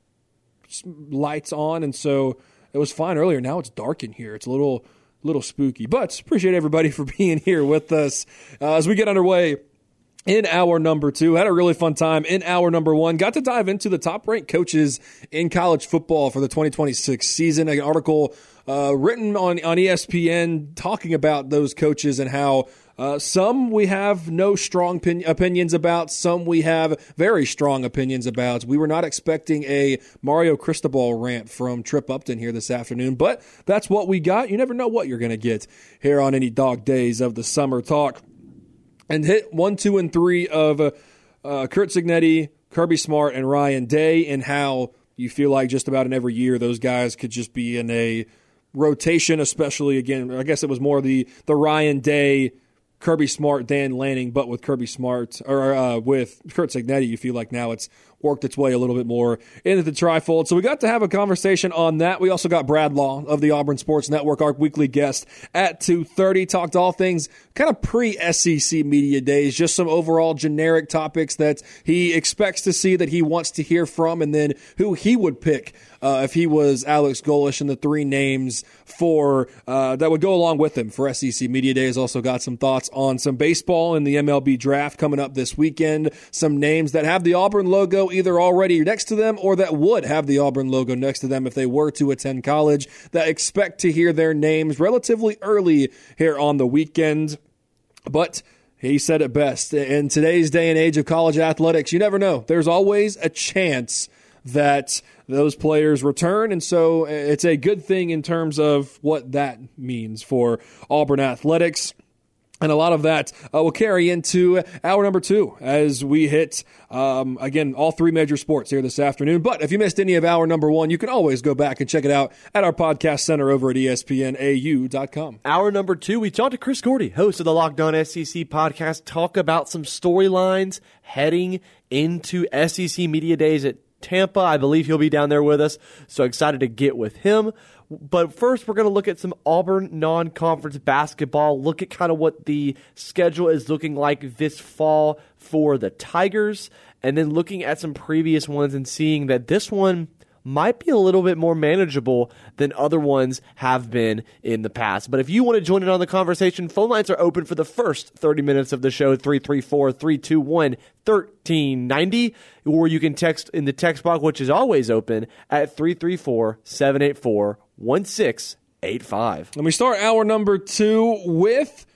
lights on, and so it was fine earlier. Now it's dark in here. It's a little little spooky, but appreciate everybody for being here with us uh, as we get underway. In hour number two, had a really fun time. In hour number one, got to dive into the top-ranked coaches in college football for the twenty twenty-six season. An article uh, written on, on E S P N talking about those coaches and how uh, some we have no strong pin- opinions about, some we have very strong opinions about. We were not expecting a Mario Cristobal rant from Trip Upton here this afternoon, but that's what we got. You never know what you're going to get here on any dog days of the summer talk. And hit one, two, and three of uh, uh, Curt Cignetti, Kirby Smart, and Ryan Day, and how you feel like just about in every year those guys could just be in a rotation, especially, again, I guess it was more the, the Ryan Day, Kirby Smart, Dan Lanning, but with Kirby Smart, or uh, with Curt Cignetti, you feel like now it's worked its way a little bit more into the trifold. So we got to have a conversation on that. We also got Brad Law of the Auburn Sports Network, our weekly guest at two thirty. Talked all things kind of pre-S E C media days, just some overall generic topics that he expects to see, that he wants to hear from, and then who he would pick uh, if he was Alex Golesh, and the three names for uh, that would go along with him for S E C media days. Also got some thoughts on some baseball in the M L B draft coming up this weekend. Some names that have the Auburn logo either already next to them or that would have the Auburn logo next to them if they were to attend college, that expect to hear their names relatively early here on the weekend. But he said it best. In today's day and age of college athletics, you never know. There's always a chance that those players return, and so it's a good thing in terms of what that means for Auburn athletics. And a lot of that uh, will carry into hour number two as we hit, um, again, all three major sports here this afternoon. But if you missed any of hour number one, you can always go back and check it out at our podcast center over at E S P N A U dot com. Hour number two, we talked to Chris Gordy, host of the Locked On S E C podcast, talk about some storylines heading into S E C Media Days at Tampa. I believe he'll be down there with us, so excited to get with him. But first, we're going to look at some Auburn non-conference basketball, look at kind of what the schedule is looking like this fall for the Tigers, and then looking at some previous ones and seeing that this one might be a little bit more manageable than other ones have been in the past. But if you want to join in on the conversation, phone lines are open for the first thirty minutes of the show, three three four, three two one, one three nine zero, or you can text in the text box, which is always open, at three three four, seven eight four, one six eight five. And we start hour number two with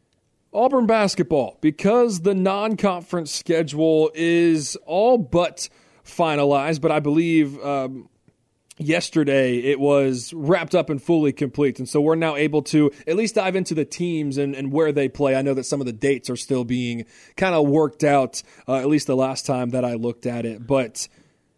Auburn basketball, because the non-conference schedule is all but finalized, but I believe um, yesterday it was wrapped up and fully complete, and so we're now able to at least dive into the teams and, and where they play. I know that some of the dates are still being kind of worked out, uh, at least the last time that I looked at it, but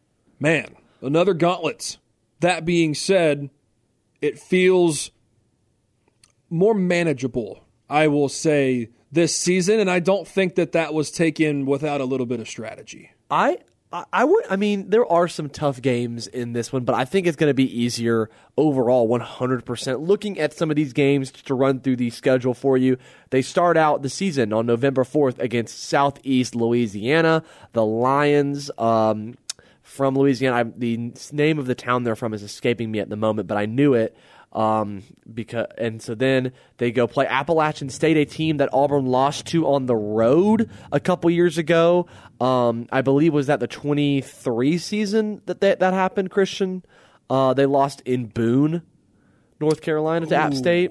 man, another gauntlet. That being said, it feels more manageable, I will say, this season, and I don't think that that was taken without a little bit of strategy. I I, I would. I mean, there are some tough games in this one, but I think it's going to be easier overall. one hundred percent. Looking at some of these games to run through the schedule for you, they start out the season on November fourth against Southeast Louisiana. The Lions. Um, From Louisiana, I, the name of the town they're from is escaping me at the moment, but I knew it. Um, because and so then they go play Appalachian State, a team that Auburn lost to on the road a couple years ago. Um, I believe was that the twenty-three season that that, that happened. Christian, uh, they lost in Boone, North Carolina, to Ooh. App State.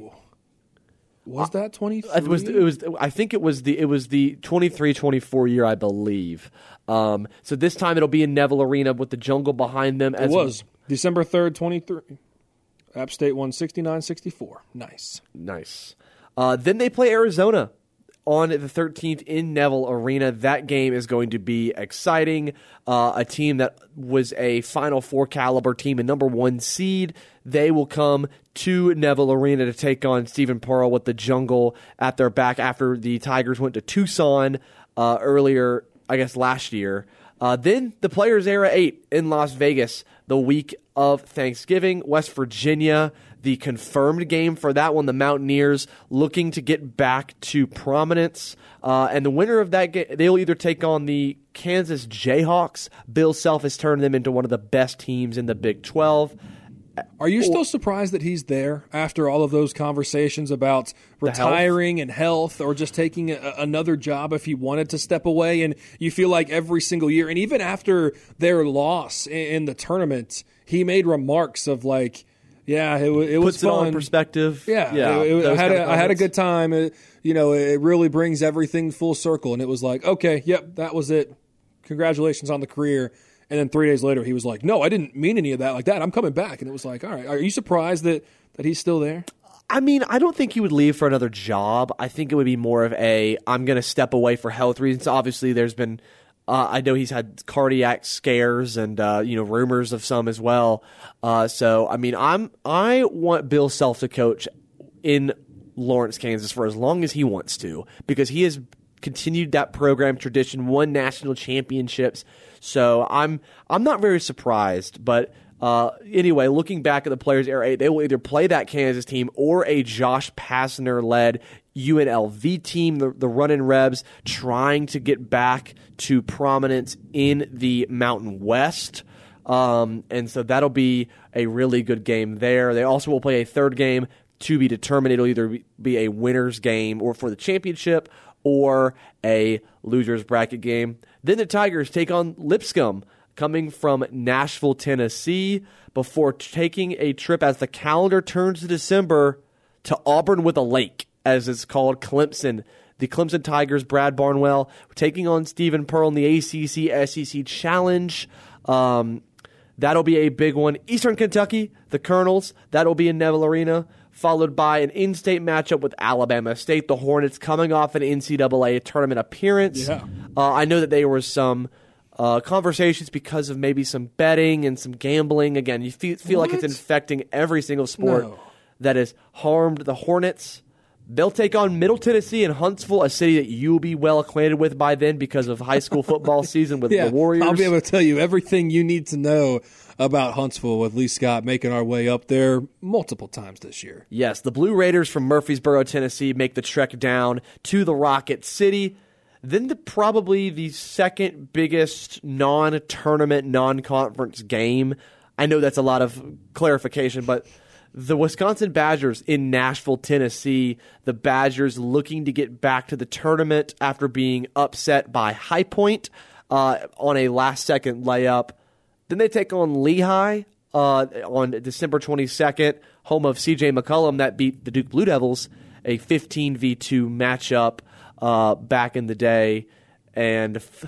Was that twenty-three? It was. It was. I think it was the. It was the twenty-three twenty-four year, I believe. Um, so this time it'll be in Neville Arena with the jungle behind them. As it was December third, twenty-three. App State won sixty-nine sixty-four. Nice, nice. Uh, then they play Arizona on the thirteenth in Neville Arena. That game is going to be exciting. Uh, a team that was a Final Four caliber team and number one seed. They will come to Neville Arena to take on Stephen Pearl with the jungle at their back after the Tigers went to Tucson uh, earlier, I guess last year. Uh, then the Players Era eight in Las Vegas the week of Thanksgiving. West Virginia, the confirmed game for that one. The Mountaineers looking to get back to prominence. Uh, and the winner of that game, they'll either take on the Kansas Jayhawks. Bill Self has turned them into one of the best teams in the Big twelve. Are you still surprised that he's there after all of those conversations about retiring and health or just taking a, another job if he wanted to step away? And you feel like every single year, and even after their loss in, in the tournament, he made remarks of like, yeah, it, it was Puts fun. Puts it all in perspective. Yeah, yeah it, it, I, had a, I had a good time. It, you know, it really brings everything full circle. And it was like, okay, yep, that was it. Congratulations on the career. And then three days later, he was like, no, I didn't mean any of that like that. I'm coming back. And it was like, all right, are you surprised that, that he's still there? I mean, I don't think he would leave for another job. I think it would be more of a, I'm going to step away for health reasons. Obviously, there's been, uh, I know he's had cardiac scares and, uh, you know, rumors of some as well. Uh, so, I mean, I'm, I want Bill Self to coach in Lawrence, Kansas for as long as he wants to, because he has continued that program tradition, won national championships. So I'm I'm not very surprised, but uh, anyway, looking back at the Players Era eight, they will either play that Kansas team or a Josh Pastner-led U N L V team, the, the Runnin' Rebs, trying to get back to prominence in the Mountain West. Um, and so that'll be a really good game there. They also will play a third game to be determined. It'll either be a winner's game or for the championship or a loser's bracket game. Then the Tigers take on Lipscomb, coming from Nashville, Tennessee, before taking a trip as the calendar turns to December to Auburn with a Lake, as it's called, Clemson. The Clemson Tigers, Brad Barnwell, taking on Stephen Pearl in the A C C S E C Challenge. Um, that'll be a big one. Eastern Kentucky, the Colonels, that'll be in Neville Arena, followed by an in-state matchup with Alabama State. The Hornets coming off an N C double A tournament appearance. Yeah. Uh, I know that there were some uh, conversations because of maybe some betting and some gambling. Again, you feel, feel like it's infecting every single sport No. that has harmed the Hornets. They'll take on Middle Tennessee and Huntsville, a city that you'll be well acquainted with by then because of high school football season with yeah, the Warriors. I'll be able to tell you everything you need to know about Huntsville with Lee Scott making our way up there multiple times this year. Yes, the Blue Raiders from Murfreesboro, Tennessee make the trek down to the Rocket City. Then the, probably the second biggest non-tournament, non-conference game. I know that's a lot of clarification, but the Wisconsin Badgers in Nashville, Tennessee. The Badgers looking to get back to the tournament after being upset by High Point uh, on a last-second layup. Then they take on Lehigh uh, on December twenty-second, home of C J McCollum that beat the Duke Blue Devils, a fifteen v two matchup uh, back in the day. And f-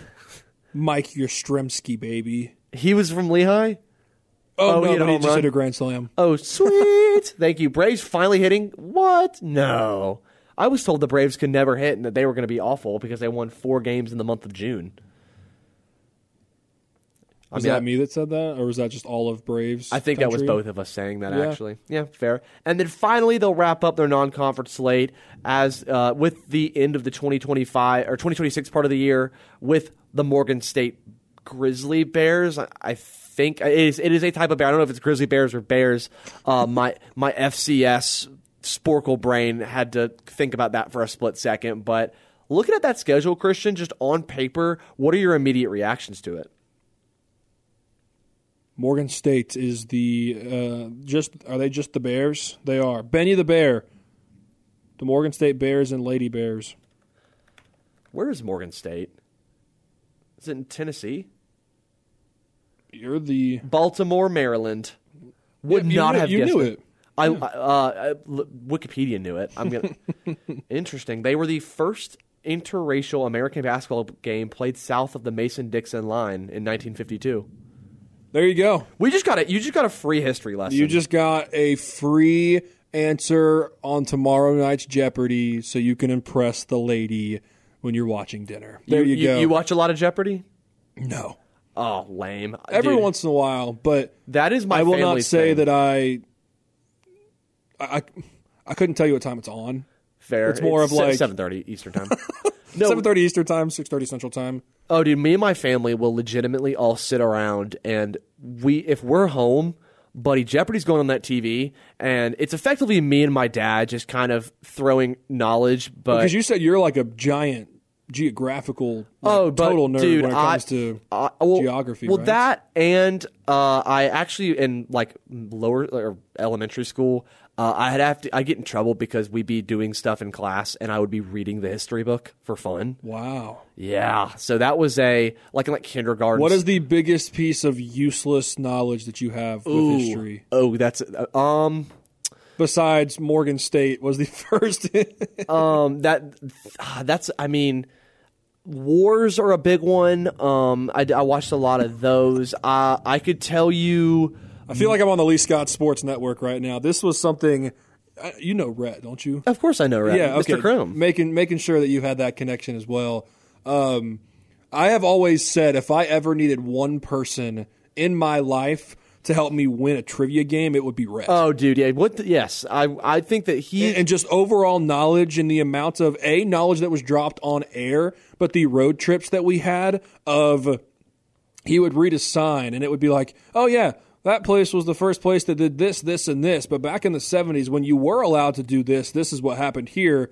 Mike Yastrzemski, baby. he was from Lehigh? Oh, Oh, he no, hit a but he home just run? hit a grand slam. Oh, sweet. Thank you. Braves finally hitting. What? No. I was told the Braves could never hit and that they were going to be awful because they won four games in the month of June. I Was mean, that I, me that said that, or was that just all of Braves? I think country? that was both of us saying that, Yeah. actually. Yeah, fair. And then finally, they'll wrap up their non-conference slate as uh, with the end of the twenty twenty-five or twenty twenty-six part of the year with the Morgan State Grizzly Bears. I, I think it is, it is a type of bear. I don't know if it's Grizzly Bears or Bears. Uh, my my F C S Sporkle brain had to think about that for a split second. But looking at that schedule, Christian, just on paper, what are your immediate reactions to it? Morgan State is the uh, just are they just the Bears? They are. Benny the Bear. The Morgan State Bears and Lady Bears. Where is Morgan State? Is it in Tennessee? You're the Baltimore, Maryland. Would Yeah, you not knew- have you guessed knew it. it. I, uh, uh, Wikipedia knew it. I'm gonna. Interesting. They were the first interracial American basketball game played south of the Mason-Dixon line in nineteen fifty-two. There you go. We just got a you just got a free history lesson. You just got a free answer on tomorrow night's Jeopardy, so you can impress the lady when you're watching dinner. There you, you go. You watch a lot of Jeopardy? No, Oh, lame. every Dude, once in a while, but that is my I will not family's say thing. that I, I. I I couldn't tell you what time it's on. Fair. It's more of like- seven thirty Eastern time. No, Seven thirty Eastern time, six thirty Central time. Oh, dude, me and my family will legitimately all sit around, and we, if we're home, buddy, Jeopardy's going on that T V, and it's effectively me and my dad just kind of throwing knowledge. But Because you said you're like a giant geographical like, oh, but, total nerd dude, when it I- comes to I- well, geography. Well, right? that and uh, I actually in like lower or elementary school, uh, I had have to I get in trouble because we'd be doing stuff in class, and I would be reading the history book for fun. Wow. Yeah, so that was a like in like kindergarten. What is the biggest piece of useless knowledge that you have with Ooh. history? Oh, that's uh, um. Besides Morgan State was the first. Um, that that's I mean, wars are a big one. Um, I, I watched a lot of those. Uh, I could tell you. I feel like I'm on the Lee Scott Sports Network right now. This was something uh, you know, Rhett, don't you? Of course, I know, right? Yeah, okay. Mister Chrome. Making making sure that you had that connection as well. Um, I have always said if I ever needed one person in my life to help me win a trivia game, it would be Rhett. Oh, dude, yeah. What? The, yes, I I think that he and just overall knowledge and the amount of a knowledge that was dropped on air, but the road trips that we had of he would read a sign and it would be like, oh yeah, that place was the first place that did this, this, and this. But back in the seventies, when you were allowed to do this, this is what happened here,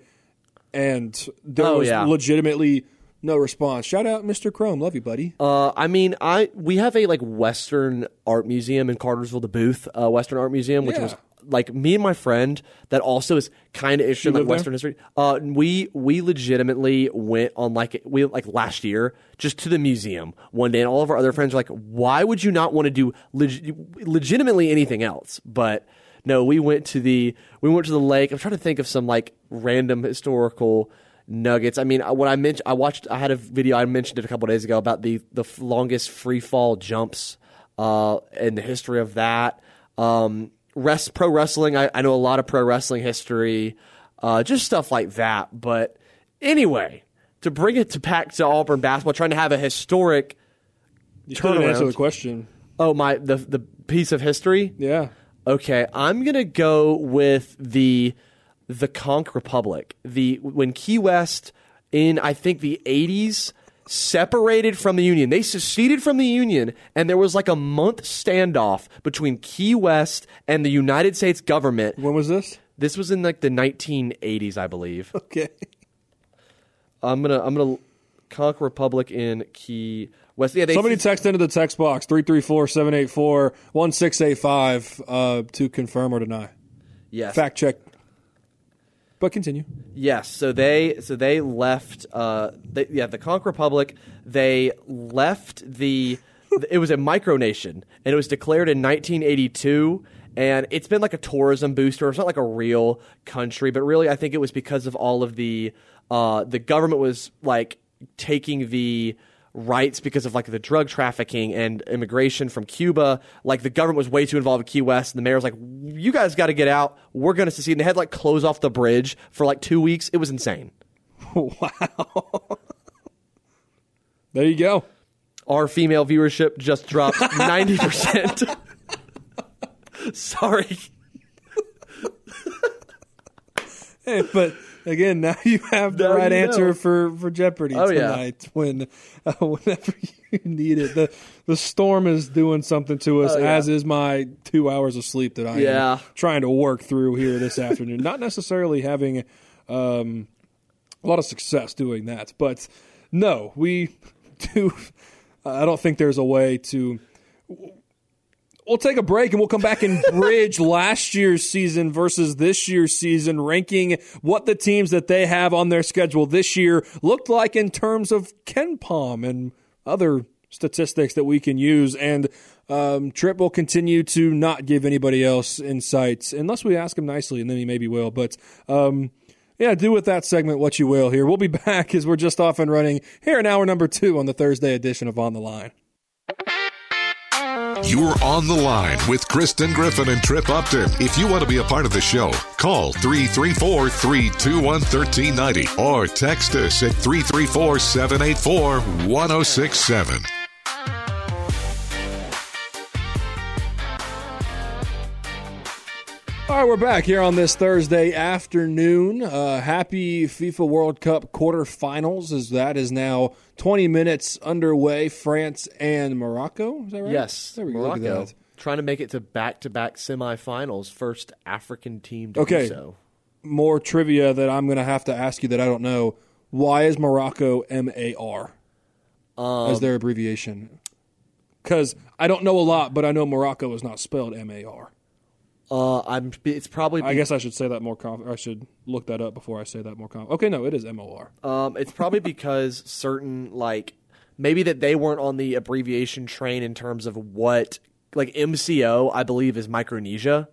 and there Oh, was yeah. legitimately no response. Shout out, Mister Chrome, love you, buddy. Uh, I mean, I we have a like Western art museum in Cartersville, the Booth uh, Western Art Museum, which Yeah. was like me and my friend that also is kind of interested in like live there? Western history. Uh, we we legitimately went on like we like last year just to the museum one day, and all of our other friends were like, "Why would you not want to do leg- legitimately anything else?" But no, we went to the we went to the lake. I'm trying to think of some like random historical nuggets. I mean, when I mentioned, I watched, I had a video I mentioned it a couple days ago about the the f- longest free fall jumps uh, in the history of that. Um, rest pro wrestling. I, I know a lot of pro wrestling history, uh, just stuff like that. But anyway, to bring it to back to Auburn basketball, trying to have a historic You still didn't answer turnaround. the question. Oh my, the the piece of history. Yeah. Okay, I'm gonna go with the the Conch Republic. The when Key West in I think the eighties separated from the Union. They seceded from the Union, and there was like a month standoff between Key West and the United States government. When was this? This was in like the nineteen eighties, I believe. Okay. I'm gonna I'm gonna Conch Republic in Key West. Yeah, they Somebody text into the text box three three four, seven eight four, one six eight five uh, to confirm or deny. yes. Fact check. But continue. Yes, so they so they left. Uh, they, yeah, the Conch Republic. They left the. It was a micronation, and it was declared in nineteen eighty-two. And it's been like a tourism booster. It's not like a real country, but really, I think it was because of all of the. Uh, the government was like taking the rights because of like the drug trafficking and immigration from Cuba. Like the government was way too involved with Key West, and the mayor was like, "You guys got to get out. We're going to secede." And they had to like close off the bridge for like two weeks. It was insane. Wow. There you go. Our female viewership just dropped ninety percent. Sorry. Hey, but again, now you have the Now right you answer know. for, for Jeopardy Oh, yeah. tonight when uh, whenever you need it. The the storm is doing something to us, Oh, yeah. as is my two hours of sleep that I Yeah. am trying to work through here this afternoon. Not necessarily having um, a lot of success doing that, but no, we do. I don't think there's a way to. We'll take a break and we'll come back and bridge last year's season versus this year's season, ranking what the teams that they have on their schedule this year looked like in terms of KenPom and other statistics that we can use. And um, Tripp will continue to not give anybody else insights unless we ask him nicely, and then he maybe will. But um, yeah, do with that segment what you will here. We'll be back as we're just off and running here in hour number two on the Thursday edition of On the Line. You're on the line with Kristen Griffin and Tripp Upton. If you want to be a part of the show, call three three four, three two one, one three nine zero or text us at three three four, seven eight four, one zero six seven. All right, we're back here on this Thursday afternoon. Uh, happy FIFA World Cup quarterfinals, as that is now twenty minutes underway. France and Morocco, is that right? Yes, There we go. Look at Morocco that. trying to make it to back-to-back semifinals. First African team to Okay. do so. More trivia that I'm going to have to ask you that I don't know. Why is Morocco M A R Um, as their abbreviation? Because I don't know a lot, but I know Morocco is not spelled M A R. Uh, I'm. It's probably. I guess I should say that more. Conf- I should look that up before I say that more. Conf- okay, no, it is M O R. Um, it's probably because certain like maybe that they weren't on the abbreviation train in terms of what like M C O I believe is Micronesia.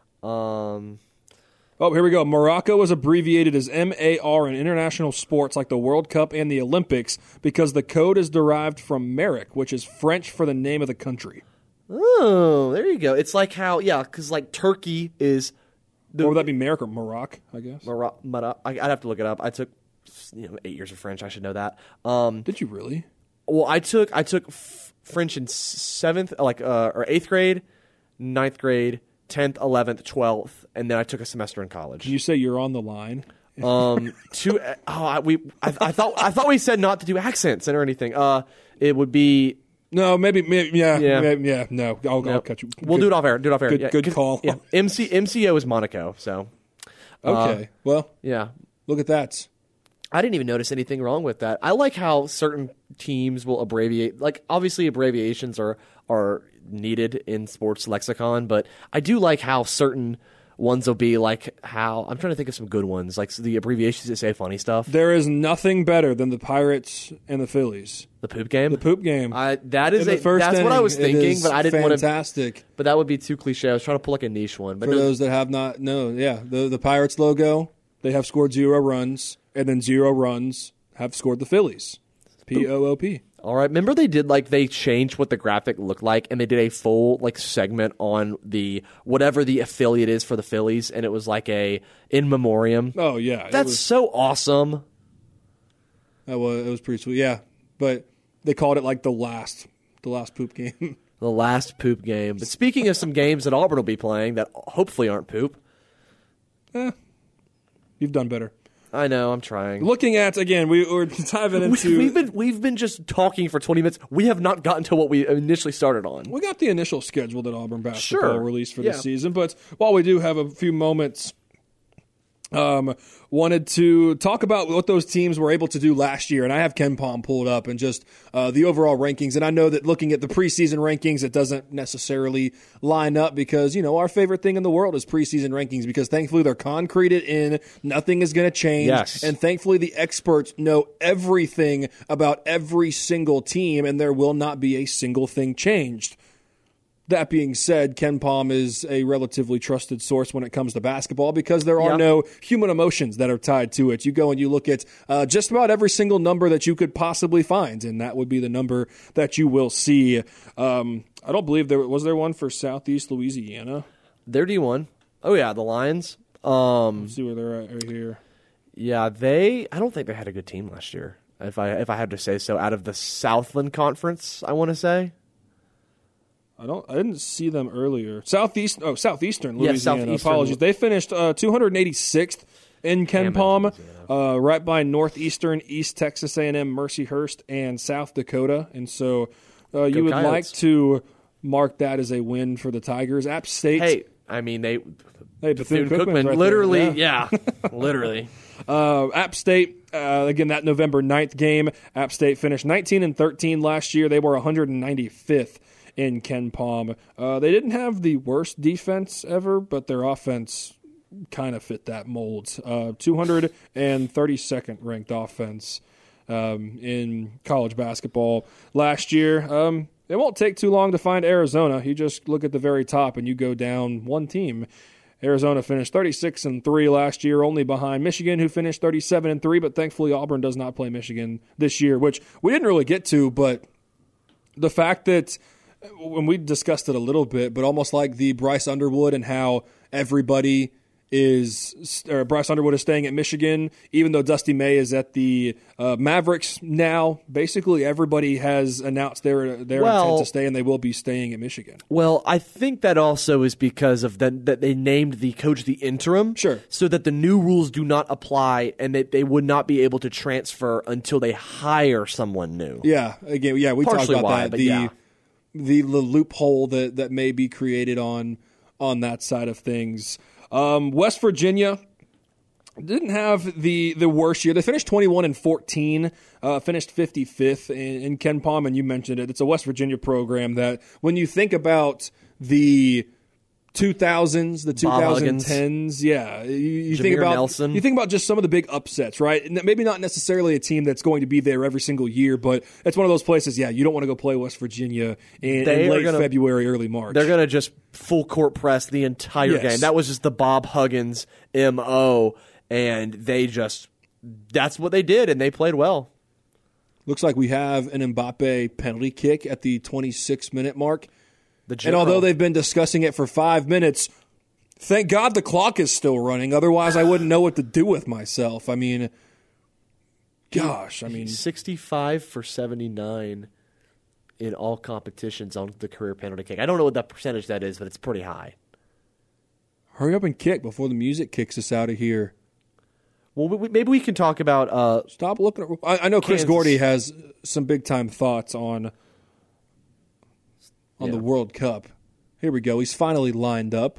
Um, Oh, here we go. Morocco is abbreviated as M A R in international sports like the World Cup and the Olympics because the code is derived from Merrick, which is French for the name of the country. oh, there you go. It's like how yeah, because like Turkey is. The, Or would that be Merrick or Morocco, I guess? Mara, Mara, I, I'd have to look it up. I took you know eight years of French. I should know that. Um, Did you really? well, I took I took f- French in seventh, like uh, or eighth grade, ninth grade, tenth, eleventh, twelfth, and then I took a semester in college. Can you say you're on the line? Um, two. Oh, I, we. I, I thought. I thought we said not to do accents or anything. Uh, it would be. No, maybe, maybe yeah, Yeah. maybe, yeah, no. I'll, I'll Nope. catch you. We'll Good- do it off air. Do it off air. good- yeah, good 'cause- call. Yeah. M C M C O is Monaco. So. Okay, well, Yeah. look at that. I didn't even notice anything wrong with that. I like how certain teams will abbreviate. Like obviously abbreviations are are needed in sports lexicon, but I do like how certain ones will be like how I'm trying to think of some good ones, like the abbreviations that say funny stuff. There is nothing better than the Pirates and the Phillies. The poop game. The poop game. I, that is In the a, first that's what I inning, was it thinking, is but I didn't want to. fantastic. But that would be too cliche. I was trying to pull like a niche one. But For no, those that have not, no, yeah, the the Pirates logo, they have scored zero runs, and then zero runs have scored the Phillies. P O O P. all right. Remember they did like they changed what the graphic looked like, and they did a full like segment on the whatever the affiliate is for the Phillies, and it was like a in memoriam. Oh yeah, it That's was, so awesome. that was it was pretty sweet. Yeah, but they called it like the last, the last poop game. The last poop game. But speaking of some games that Auburn will be playing that hopefully aren't poop, eh, you've done better. I know I'm trying. Looking at again, we were diving into. We've been we've been just talking for twenty minutes. We have not gotten to what we initially started on. We got the initial schedule that Auburn basketball Sure. released for Yeah. the season, but while we do have a few moments, um, wanted to talk about what those teams were able to do last year. And I have KenPom pulled up and just uh, the overall rankings. And I know that looking at the preseason rankings, it doesn't necessarily line up because, you know, our favorite thing in the world is preseason rankings because thankfully they're concreted in. Nothing is going to change. Yes. And thankfully the experts know everything about every single team and there will not be a single thing changed. That being said, KenPom is a relatively trusted source when it comes to basketball because there are Yep. no human emotions that are tied to it. You go and you look at uh, just about every single number that you could possibly find, and that would be the number that you will see. Um, I don't believe there was there one for Southeast Louisiana. They're D one. Oh yeah, the Lions. Um, Let's see where they're at right here. yeah, they. I don't think they had a good team last year. if I if I had to say so, out of the Southland Conference, I want to say. I don't. I didn't see them earlier. Southeast. Oh, Southeastern Yeah, Louisiana. Southeastern. Apologies. They finished uh, two hundred eighty-sixth in Ken Palm, uh, right by Northeastern, East Texas A and M, Mercyhurst, and South Dakota. And so uh, you would Coyotes. like to mark that as a win for the Tigers. App State. Hey, I mean they. Hey, Bethune Bethune-Cookman's Cookman, right there. literally, Yeah. yeah, literally. Uh, App State, uh, again, that November ninth game, App State finished nineteen and thirteen last year. They were one hundred ninety-fifth in Ken Palm. Uh, they didn't have the worst defense ever, but their offense kind of fit that mold. Uh, two hundred thirty-second ranked offense um, in college basketball last year. Um, it won't take too long to find Arizona. You just look at the very top and you go down one team. Arizona finished thirty-six and three last year, only behind Michigan, who finished thirty-seven and three. But thankfully, Auburn does not play Michigan this year, which we didn't really get to. But the fact that when we discussed it a little bit, but almost like the Bryce Underwood and how everybody is, or Bryce Underwood is staying at Michigan, even though Dusty May is at the uh, Mavericks now. Basically, everybody has announced their their Well- intent to stay, and they will be staying at Michigan. Well, I think that also is because of the, that they named the coach the interim, Sure. so that the new rules do not apply, and that they would not be able to transfer until they hire someone new. Yeah, again, yeah, we talked Partially about why, that. but The, yeah. the the loophole that, that may be created on on that side of things. Um, West Virginia didn't have the, the worst year. They finished twenty-one and fourteen, uh, finished fifty-fifth in, in Ken Palm, and you mentioned it. It's a West Virginia program that when you think about the two thousands, the Bob twenty tens, yeah, you, you think Jameer about Nelson. you think about just some of the big upsets, right? And maybe not necessarily a team that's going to be there every single year, but it's one of those places. Yeah, you don't want to go play West Virginia in, They in are late gonna- February, early March. They're going to just full court press the entire Yes. game. That was just the Bob Huggins M O, and they just that's what they did, and they played well. Looks like we have an Mbappe penalty kick at the twenty-six minute mark. The And general, although they've been discussing it for five minutes, thank God the clock is still running. Otherwise, I wouldn't know what to do with myself. I mean, gosh, I mean, sixty-five for seventy-nine in all competitions on the career penalty kick. I don't know what that percentage that is, but it's pretty high. hurry up and kick before the music kicks us out of here. Well, we, maybe we can talk about uh, Stop looking at. I, I know Chris Kansas. Gordy has some big time thoughts on on the Yeah. World Cup. Here we go. He's finally lined up.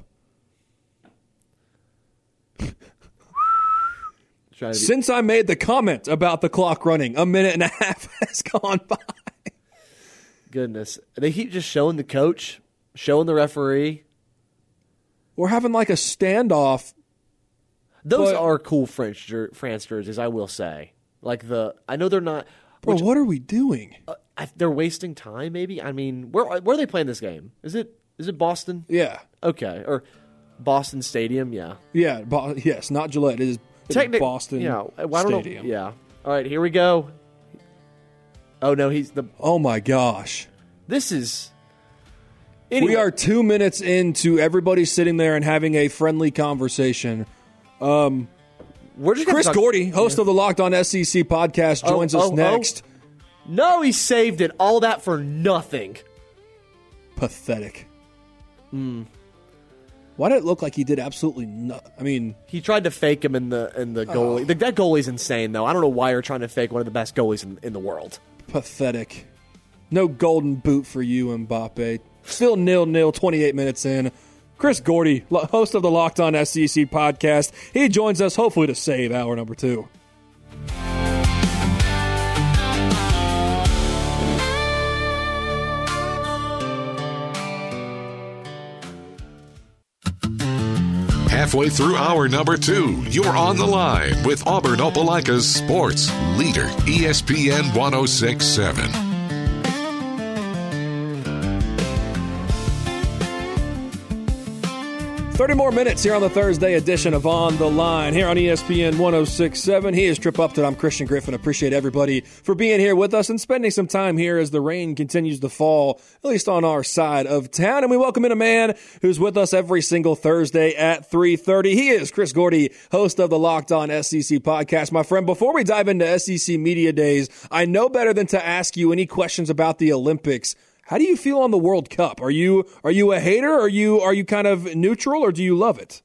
trying to be- Since I made the comment about the clock running, a minute and a half has gone by. goodness. They keep just showing the coach, showing the referee. We're having like a standoff. Those But- are cool French jer- France jerseys, I will say. Like the, I know they're not. Bro, which- what are we doing? uh, I, they're wasting time. Maybe. I mean, where where are they playing this game? Is it is it Boston? Yeah. Okay, or Boston Stadium? Yeah. Yeah. Bo- yes, not Gillette. It is, it is Technic- Boston Yeah. I don't Stadium. know. Yeah. All right, here we go. Oh no, he's the. Oh, my gosh. This is. We Anyway, are two minutes into everybody sitting there and having a friendly conversation. We're just gonna Chris talk- Gordy, host of the Locked On S E C podcast, Oh, joins us oh, oh. next. No, he saved it. All that for nothing. Pathetic. Hmm. Why did it look like he did absolutely nothing? I mean, He tried to fake him in the in the goalie. The, that goalie's insane, though. I don't know why you're trying to fake one of the best goalies in, in the world. pathetic. No golden boot for you, Mbappe. Still nil-nil, twenty-eight minutes in. Chris Gordy, lo- host of the Locked On S E C podcast. He joins us hopefully to save hour number two. Halfway through hour number two, you're on the line with Auburn Opelika's sports leader, E S P N one oh six point seven. thirty more minutes here on the Thursday edition of On the Line here on E S P N one oh six point seven. He is Trip Upton. I'm Christian Griffin. Appreciate everybody for being here with us and spending some time here as the rain continues to fall, at least on our side of town. And we welcome in a man who's with us every single Thursday at three thirty. He is Chris Gordy, host of the Locked On S E C podcast. My friend, before we dive into S E C Media Days, I know better than to ask you any questions about the Olympics. How do you feel on the World Cup? Are you are you a hater? Are you are you kind of neutral, or do you love it?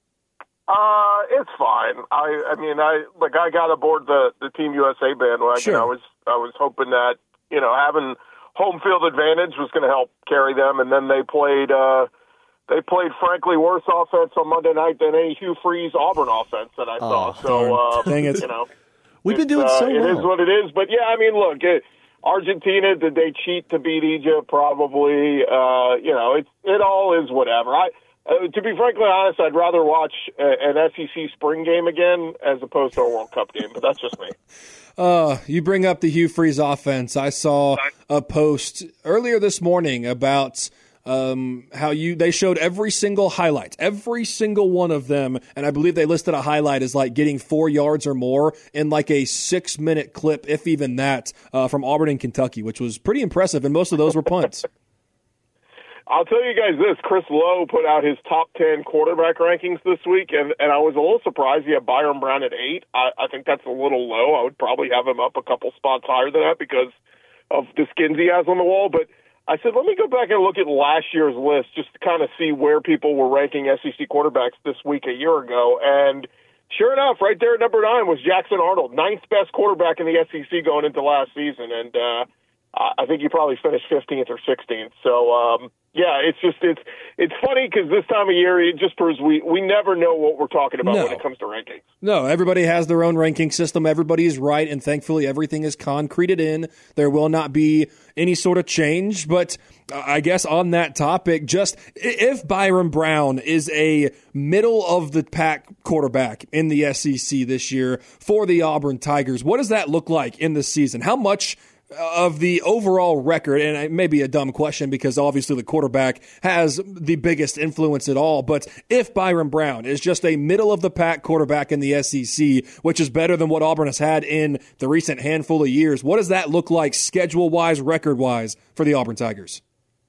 Uh, it's fine. I I mean, I like I got aboard the, the Team U S A bandwagon. Sure. I was I was hoping that, you know, having home field advantage was going to help carry them, and then they played uh, they played frankly worse offense on Monday night than any Hugh Freeze Auburn offense that I saw. Oh, so uh, dang it. you know, We've been doing uh, so well. It is what it is. But yeah, I mean, look. It, Argentina, did they cheat to beat Egypt? Probably. Uh, you know, it's it all is whatever. I, uh, to be frankly honest, I'd rather watch a, an S E C spring game again as opposed to a World Cup game. But that's just me. Uh, you bring up the Hugh Freeze offense. I saw a post earlier this morning about um, how you they showed every single highlight, every single one of them, and I believe they listed a highlight as like getting four yards or more in like a six-minute clip, if even that, uh, from Auburn and Kentucky, which was pretty impressive, and most of those were punts. I'll tell you guys this. Chris Lowe put out his top ten quarterback rankings this week, and, and I was a little surprised he had Byron Brown at eight. I, I think that's a little low. I would probably have him up a couple spots higher than that because of the skins he has on the wall, but I said, let me go back and look at last year's list just to kind of see where people were ranking S E C quarterbacks this week a year ago. And sure enough, right there at number nine was Jackson Arnold, ninth best quarterback in the S E C going into last season. And uh, I think he probably finished fifteenth or sixteenth. So, um, yeah, it's just it's it's funny because this time of year it just proves we, we never know what we're talking about No. when it comes to rankings. No, everybody has their own ranking system. Everybody is right, and thankfully everything is concreted in. There will not be any sort of change. But uh, I guess on that topic, just if Byron Brown is a middle-of-the-pack quarterback in the S E C this year for the Auburn Tigers, what does that look like in the season? How much of the overall record, and it may be a dumb question because obviously the quarterback has the biggest influence at all, but if Byron Brown is just a middle-of-the-pack quarterback in the S E C, which is better than what Auburn has had in the recent handful of years, what does that look like schedule-wise, record-wise for the Auburn Tigers?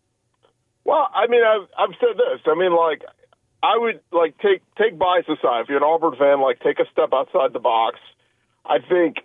Well, I mean, I've, I've said this. I mean, like, I would, like, take, take bias aside. If you're an Auburn fan, like, take a step outside the box. I think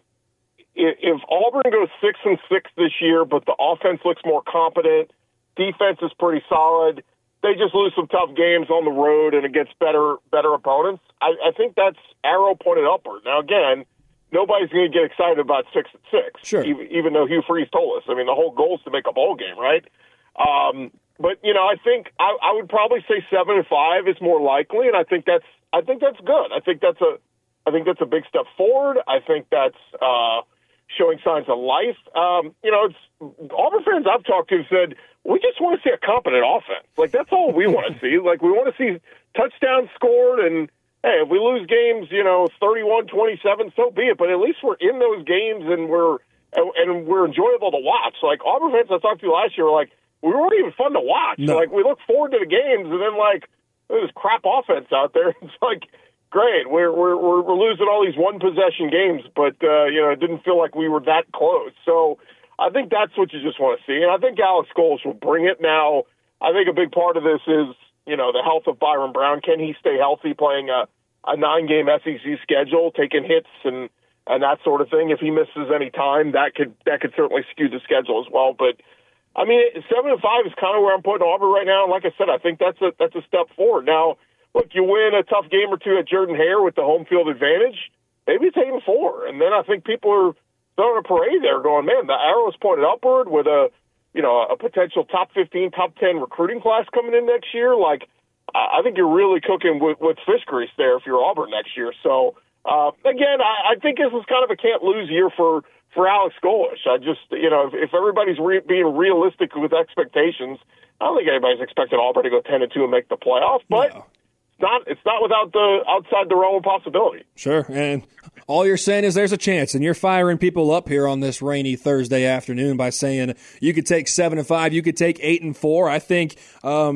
if Auburn goes six and six this year, but the offense looks more competent, defense is pretty solid, they just lose some tough games on the road and against better better opponents, I, I think that's arrow pointed upward. Now, again, nobody's going to get excited about six and six, sure. even, even though Hugh Freeze told us. I mean, the whole goal is to make a bowl game, right? Um, but you know, I think I, I would probably say seven and five is more likely, and I think that's I think that's good. I think that's a I think that's a big step forward. I think that's uh, showing signs of life. Um, you know, it's Auburn fans I've talked to have said, we just want to see a competent offense. Like, that's all we want to see. Like, we want to see touchdowns scored, and, hey, if we lose games, you know, thirty-one twenty-seven, so be it. But at least we're in those games, and we're and, and we're enjoyable to watch. Like, Auburn fans I talked to last year were like, we weren't even fun to watch. No. Like, we look forward to the games, and then, like, there's this crap offense out there. It's like, great, we're we're we're losing all these one possession games, but uh, you know, it didn't feel like we were that close. So I think that's what you just want to see, and I think Alex Golesh will bring it. Now, I think a big part of this is, you know, the health of Byron Brown. Can he stay healthy playing a, a nine game S E C schedule, taking hits and and that sort of thing? If he misses any time, that could that could certainly skew the schedule as well. But I mean, seven and five is kind of where I'm putting Auburn right now. And like I said, I think that's a that's a step forward. Now, look, you win a tough game or two at Jordan-Hare with the home field advantage, maybe it's eight and four, and then I think people are throwing a parade there, going, man, the arrow is pointed upward with a, you know, a potential top fifteen, top ten recruiting class coming in next year. Like, I think you're really cooking with, with fish grease there if you're Auburn next year. So, uh, again, I, I think this is kind of a can't lose year for. For Alex Golesh. I just, you know, if, if everybody's re- being realistic with expectations, I don't think anybody's expecting Auburn to go ten and two and make the playoff, but No. it's not it's not without the outside the realm of possibility. Sure, and all you're saying is there's a chance, and you're firing people up here on this rainy Thursday afternoon by saying you could take seven and five, you could take eight and four. I think um,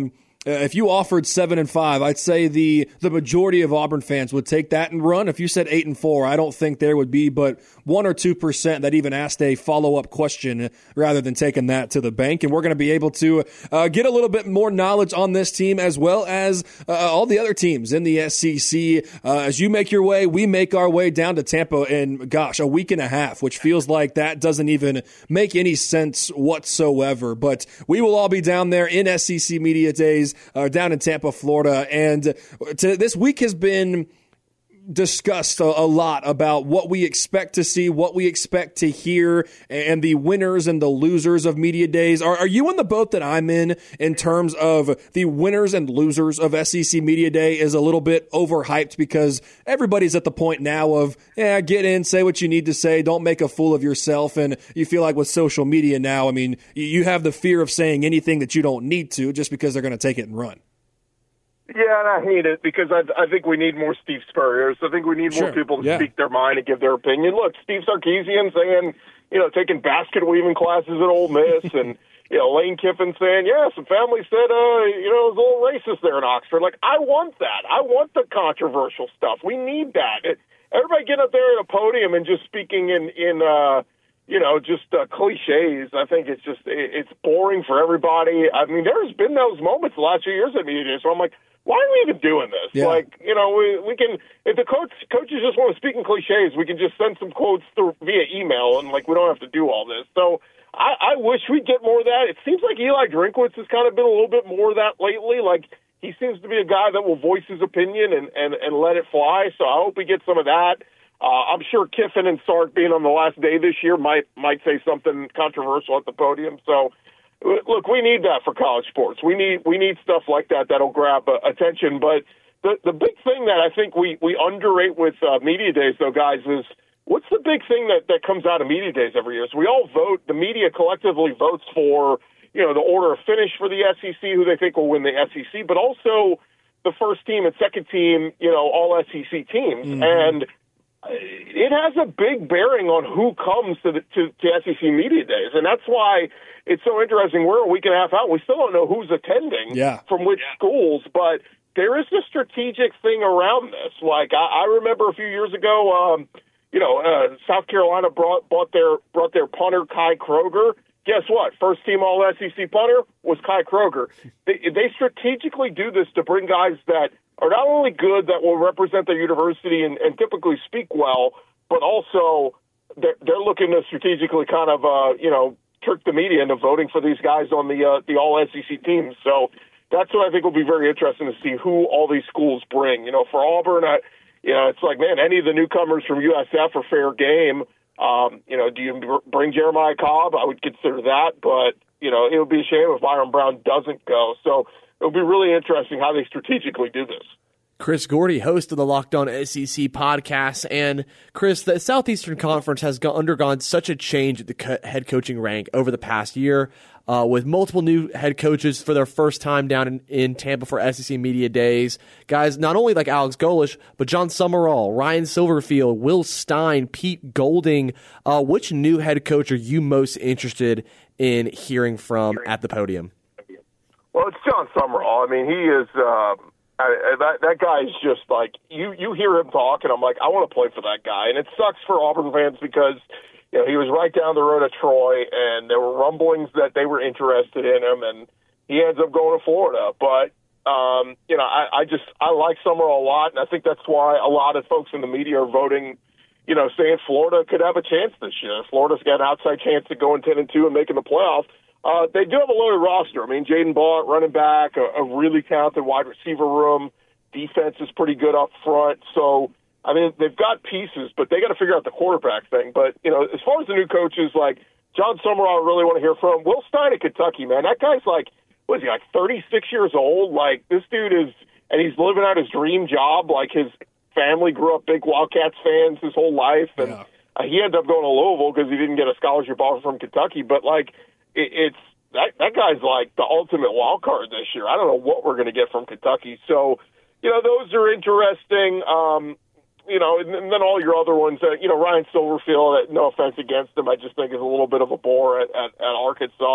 if you offered seven and five, I'd say the the majority of Auburn fans would take that and run. If you said eight and four, I don't think there would be but one or two percent that even asked a follow up question rather than taking that to the bank. And we're going to be able to uh, get a little bit more knowledge on this team as well as uh, all the other teams in the S E C. Uh, as you make your way, we make our way down to Tampa in, gosh, a week and a half, which feels like that doesn't even make any sense whatsoever. But we will all be down there in S E C Media Days. Uh, down in Tampa, Florida. And to, this week has been discussed a, a lot about what we expect to see, what we expect to hear, and the winners and the losers of Media Days. Are, are you in the boat that I'm in in terms of the winners and losers of S E C Media Day is a little bit overhyped because everybody's at the point now of, yeah, get in, say what you need to say, don't make a fool of yourself. And you feel like with social media now, I mean, you have the fear of saying anything that you don't need to just because they're going to take it and run. Yeah, and I hate it because I, I think we need more Steve Spurriers. I think we need Sure. more people to Yeah. speak their mind and give their opinion. Look, Steve Sarkisian saying, you know, taking basket weaving classes at Ole Miss, and you know, Lane Kiffin saying, yeah, some family said, uh, you know, it was a little racist there in Oxford. Like, I want that. I want the controversial stuff. We need that. It, everybody getting up there at a podium and just speaking in in. Uh, you know, just uh, cliches. I think it's just, it, it's boring for everybody. I mean, there's been those moments the last few years at Media Day, so I'm like, why are we even doing this? Yeah. Like, you know, we we can, if the coach coaches just want to speak in cliches, we can just send some quotes through via email, and like, we don't have to do all this. So I, I wish we'd get more of that. It seems like Eli Drinkwitz has kind of been a little bit more of that lately. Like, he seems to be a guy that will voice his opinion and, and, and let it fly. So I hope we get some of that. Uh, I'm sure Kiffin and Sark, being on the last day this year, might might say something controversial at the podium. So, look, we need that for college sports. We need we need stuff like that that'll grab uh, attention. But the the big thing that I think we we underrate with uh, Media Days, though, guys, is what's the big thing that that comes out of Media Days every year? So we all vote. The media collectively votes for, you know, the order of finish for the S E C, who they think will win the S E C, but also the first team and second team, you know, all S E C teams. Mm-hmm. And it has a big bearing on who comes to the to, to S E C Media Days, and that's why it's so interesting. We're a week and a half out. We still don't know who's attending yeah. from which yeah. schools, but there is a strategic thing around this. Like I, I remember a few years ago, um, you know, uh, South Carolina brought brought their brought their punter Kai Kroger. Guess what? First team All S E C punter was Kai Kroger. They, they strategically do this to bring guys that are not only good, that will represent their university and, and typically speak well, but also they're, they're looking to strategically kind of, uh, you know, trick the media into voting for these guys on the uh, the All S E C teams. So that's what I think will be very interesting to see who all these schools bring. You know, for Auburn, I, you know, it's like, man, any of the newcomers from U S F are fair game. Um, you know, do you bring Jeremiah Cobb? I would consider that, but, you know, it would be a shame if Byron Brown doesn't go. So it'll be really interesting how they strategically do this. Chris Gordy, host of the Locked On S E C podcast. And Chris, the Southeastern Conference has go- undergone such a change at the co- head coaching rank over the past year, uh, with multiple new head coaches for their first time down in, in Tampa for S E C Media Days. Guys, not only like Alex Golesh, but John Summerall, Ryan Silverfield, Will Stein, Pete Golding. Uh, which new head coach are you most interested in hearing from at the podium? Well, it's John Summerall. I mean, he is uh, I, that that guy is just like you. You hear him talk, and I'm like, I want to play for that guy. And it sucks for Auburn fans because you know he was right down the road at Troy, and there were rumblings that they were interested in him, and he ends up going to Florida. But um, you know, I, I just I like Summerall a lot, and I think that's why a lot of folks in the media are voting. You know, saying Florida could have a chance this year. Florida's got an outside chance to go in ten and two and making the playoffs. Uh, they do have a loaded roster. I mean, Jaden Ball, running back, a, a really talented wide receiver room. Defense is pretty good up front. So, I mean, they've got pieces, but they got to figure out the quarterback thing. But, you know, as far as the new coaches, like John Summerall, I really want to hear from. Will Stein at Kentucky, man. That guy's like, what is he, like thirty-six years old? Like, this dude is, and he's living out his dream job. Like, his family grew up big Wildcats fans his whole life. And yeah. uh, he ended up going to Louisville because he didn't get a scholarship offer from Kentucky. But, like, it's that that guy's like the ultimate wild card this year. I don't know what we're going to get from Kentucky. So, you know, those are interesting. Um, you know, and, and then all your other ones, uh, you know, Ryan Silverfield, no offense against him, I just think is a little bit of a bore at, at, at Arkansas.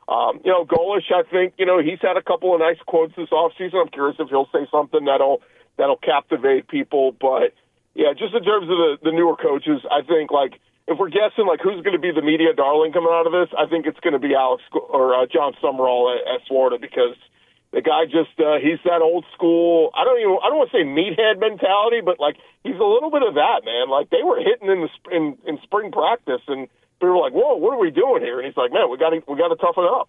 Um, you know, Golish, I think, you know, he's had a couple of nice quotes this offseason. I'm curious if he'll say something that'll that'll captivate people. But, yeah, just in terms of the, the newer coaches, I think, like, if we're guessing, like, who's going to be the media darling coming out of this, I think it's going to be Alex or uh, John Summerall at, at Florida, because the guy just, uh, he's that old school, I don't even, I don't want to say meathead mentality, but, like, he's a little bit of that, man. Like, they were hitting in the in, in spring practice, and we were like, whoa, what are we doing here? And he's like, man, we got to we got to toughen up.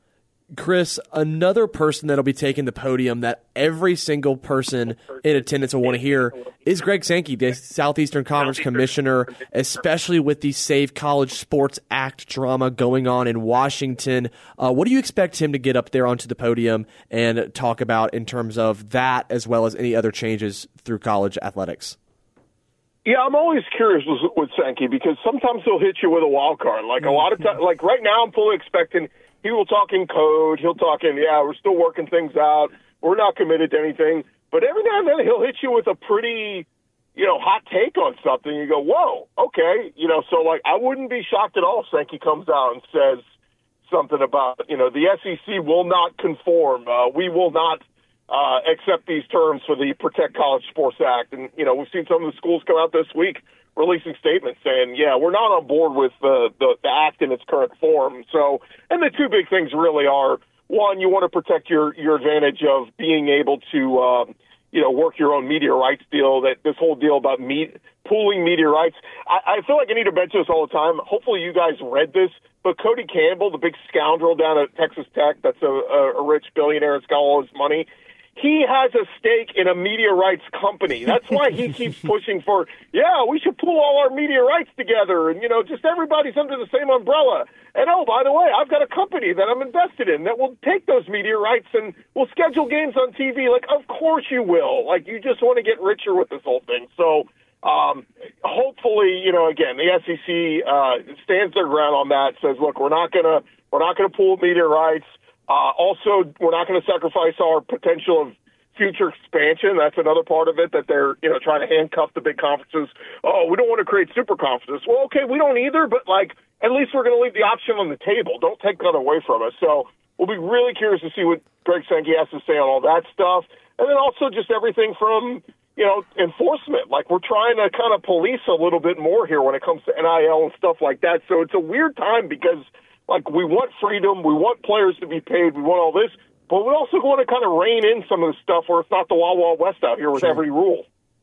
Chris, another person that'll be taking the podium that every single person in attendance will want to hear is Greg Sankey, the Southeastern Conference Commissioner, especially with the Save College Sports Act drama going on in Washington. Uh, what do you expect him to get up there onto the podium and talk about in terms of that, as well as any other changes through college athletics? Yeah, I'm always curious with, with Sankey, because sometimes he'll hit you with a wild card. Like a lot of times, like right now, I'm fully expecting he will talk in code. He'll talk in, yeah, we're still working things out. We're not committed to anything. But every now and then he'll hit you with a pretty, you know, hot take on something. You go, whoa, okay. You know, so, like, I wouldn't be shocked at all if Sankey comes out and says something about, you know, the S E C will not conform. Uh, we will not uh, accept these terms for the Protect College Sports Act. And, you know, we've seen some of the schools come out this week releasing statements saying, yeah, we're not on board with the, the, the act in its current form. So, and the two big things really are, one, you want to protect your, your advantage of being able to, um, you know, work your own media rights deal, that this whole deal about me, pooling media rights. I, I feel like I need to mention this all the time. Hopefully you guys read this, but Cody Campbell, the big scoundrel down at Texas Tech, that's a, a, a rich billionaire that's got all his money, he has a stake in a media rights company. That's why he keeps pushing for, yeah, we should pool all our media rights together, and, you know, just everybody's under the same umbrella. And, oh, by the way, I've got a company that I'm invested in that will take those media rights and will schedule games on T V. Like, of course you will. Like, you just want to get richer with this whole thing. So um, hopefully, you know, again, the S E C uh, stands their ground on that, says, look, we're not going to we're not going to pool media rights. Uh, also, we're not going to sacrifice our potential of future expansion. That's another part of it, that they're, you know, trying to handcuff the big conferences. Oh, we don't want to create super conferences. Well, okay, we don't either, but, like, at least we're going to leave the option on the table. Don't take that away from us. So we'll be really curious to see what Greg Sankey has to say on all that stuff. And then also just everything from, you know, enforcement. Like, we're trying to kind of police a little bit more here when it comes to N I L and stuff like that. So it's a weird time because, like, we want freedom, we want players to be paid, we want all this, but we also want to kind of rein in some of the stuff where it's not the Wild Wild West out here with sure. every rule.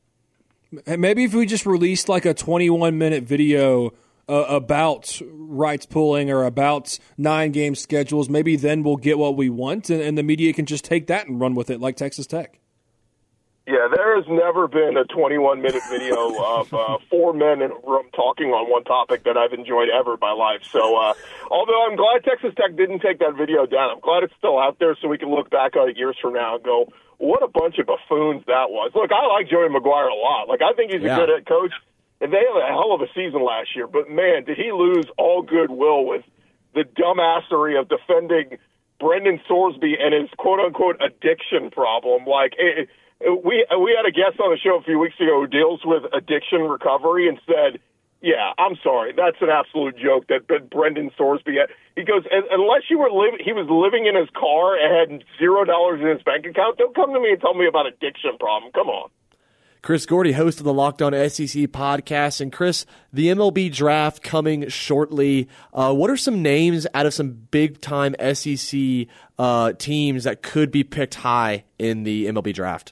Maybe if we just released like a twenty-one minute video uh, about rights pooling or about nine-game schedules, maybe then we'll get what we want, and, and the media can just take that and run with it like Texas Tech. Yeah, there has never been a twenty-one minute video of uh, four men in a room talking on one topic that I've enjoyed ever in my life. So, uh, although I'm glad Texas Tech didn't take that video down, I'm glad it's still out there so we can look back on it years from now and go, what a bunch of buffoons that was. Look, I like Joey McGuire a lot. Like, I think he's yeah. a good head coach, and they had a hell of a season last year. But, man, did he lose all goodwill with the dumbassery of defending Brendan Sorsby and his quote-unquote addiction problem. Like, it, We we had a guest on the show a few weeks ago who deals with addiction recovery and said, yeah, I'm sorry, that's an absolute joke that Brendan Sorsby had. He goes, unless you were living, he was living in his car and had zero dollars in his bank account, don't come to me and tell me about addiction problem. Come on. Chris Gordy, host of the Locked On S E C podcast. And Chris, the M L B draft coming shortly. Uh, what are some names out of some big-time S E C uh, teams that could be picked high in the M L B draft?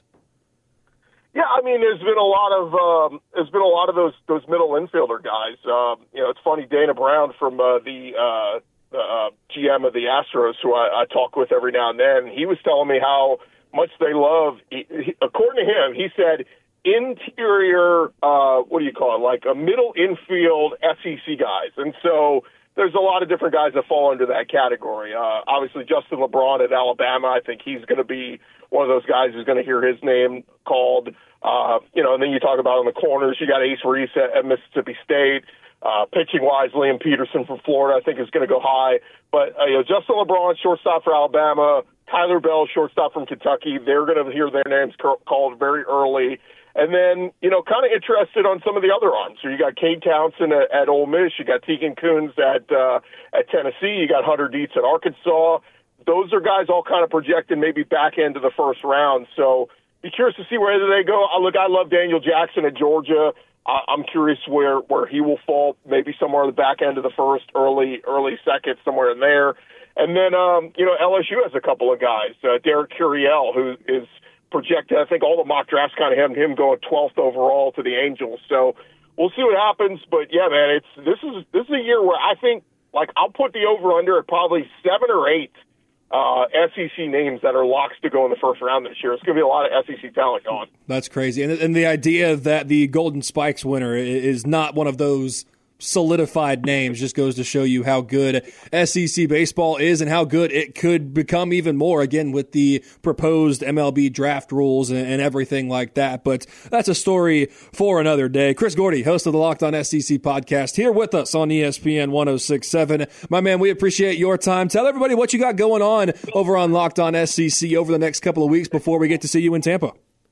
Yeah, I mean, there's been a lot of um, there's been a lot of those those middle infielder guys. Um, you know, it's funny. Dana Brown from uh, the, uh, the uh, G M of the Astros, who I, I talk with every now and then, he was telling me how much they love. He, he, according to him, he said interior. Uh, what do you call it? Like a middle infield S E C guys, and so there's a lot of different guys that fall into that category. Uh, obviously, Justin LeBron at Alabama. I think he's going to be one of those guys who's going to hear his name called. Uh, you know, and then you talk about on the corners, you got Ace Reese at, at Mississippi State. Uh, pitching-wise, Liam Peterson from Florida, I think, is going to go high. But, uh, you know, Justin LeBron, shortstop for Alabama. Tyler Bell, shortstop from Kentucky. They're going to hear their names called very early. And then, you know, kind of interested on some of the other runs. So you got Cade Townsend at, at Ole Miss. You got Tegan Kuhns at uh, at Tennessee. You got Hunter Dietz at Arkansas. Those are guys all kind of projected maybe back end of the first round. So be curious to see where they go. Uh, look, I love Daniel Jackson at Georgia. Uh, I'm curious where, where he will fall, maybe somewhere on the back end of the first, early early second, somewhere in there. And then, um, you know, L S U has a couple of guys. Uh, Derek Curiel, who is projected, I think all the mock drafts kind of have him going twelfth overall to the Angels. So we'll see what happens. But, yeah, man, it's this is this is a year where I think, like, I'll put the over-under at probably seven or eight uh, S E C names that are locks to go in the first round this year. It's going to be a lot of S E C talent going. That's crazy. And, and the idea that the Golden Spikes winner is not one of those solidified names just goes to show you how good S E C baseball is and how good it could become even more, again, with the proposed M L B draft rules and, and everything like that. But that's a story for another day. Chris Gordy, host of the Locked On S E C podcast, here with us on E S P N one oh six point seven. My man, we appreciate your time. Tell everybody what you got going on over on Locked On S E C over the next couple of weeks before we get to see you in Tampa.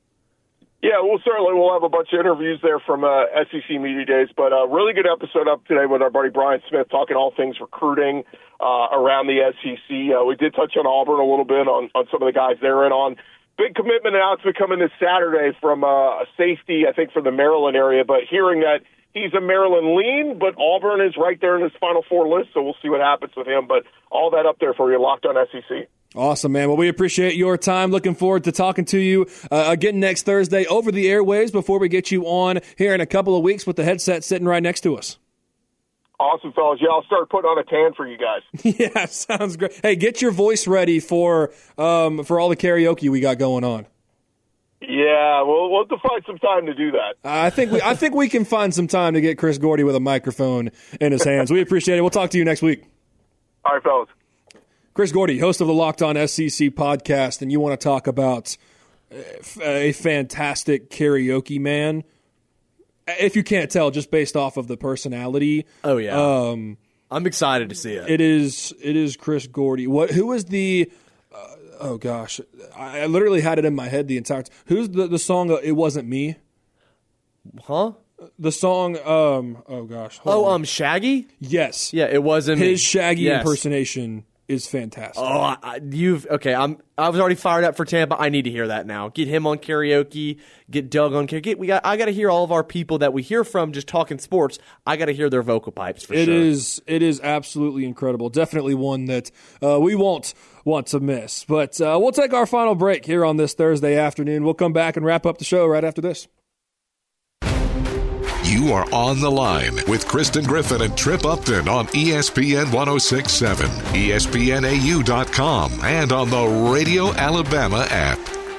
Yeah, well, certainly we'll have a bunch of interviews there from uh, S E C Media Days, but a uh, really good episode up today with our buddy Brian Smith talking all things recruiting uh, around the S E C. Uh, we did touch on Auburn a little bit on, on some of the guys they're in on. Big commitment announcement coming this Saturday from uh, a safety, I think, for the Maryland area, but hearing that he's a Maryland lean, but Auburn is right there in his Final Four list, so we'll see what happens with him. But all that up there for you, Locked On S E C. Awesome, man. Well, we appreciate your time. Looking forward to talking to you uh, again next Thursday over the airwaves before we get you on here in a couple of weeks with the headset sitting right next to us. Awesome, fellas. Yeah, I'll start putting on a tan for you guys. Yeah, sounds great. Hey, get your voice ready for um, for all the karaoke we got going on. Yeah, we'll, we'll have to find some time to do that. I think we I think we can find some time to get Chris Gordy with a microphone in his hands. We appreciate it. We'll talk to you next week. All right, fellas. Chris Gordy, host of the Locked On S E C podcast, and you want to talk about a fantastic karaoke man. If you can't tell, just based off of the personality. Oh, yeah. Um, I'm excited to see it. It is It is Chris Gordy. What? Who was the... Uh, oh, gosh. I, I literally had it in my head the entire time. Who's the, the song, uh, It Wasn't Me? Huh? The song, um, oh, gosh. Oh, on. um, Shaggy? Yes. Yeah, it wasn't His me. Shaggy Yes. impersonation is fantastic. Oh, I, you've okay. I'm. I was already fired up for Tampa. I need to hear that now. Get him on karaoke. Get Doug on karaoke. Get, we got. I got to hear all of our people that we hear from just talking sports. I got to hear their vocal pipes for It sure. It is. It is absolutely incredible. Definitely one that uh, we won't want to miss. But uh, we'll take our final break here on this Thursday afternoon. We'll come back and wrap up the show right after this. You are on the line with Kristen Griffin and Trip Upton on E S P N one oh six point seven, E S P N A U dot com, and on the Radio Alabama app.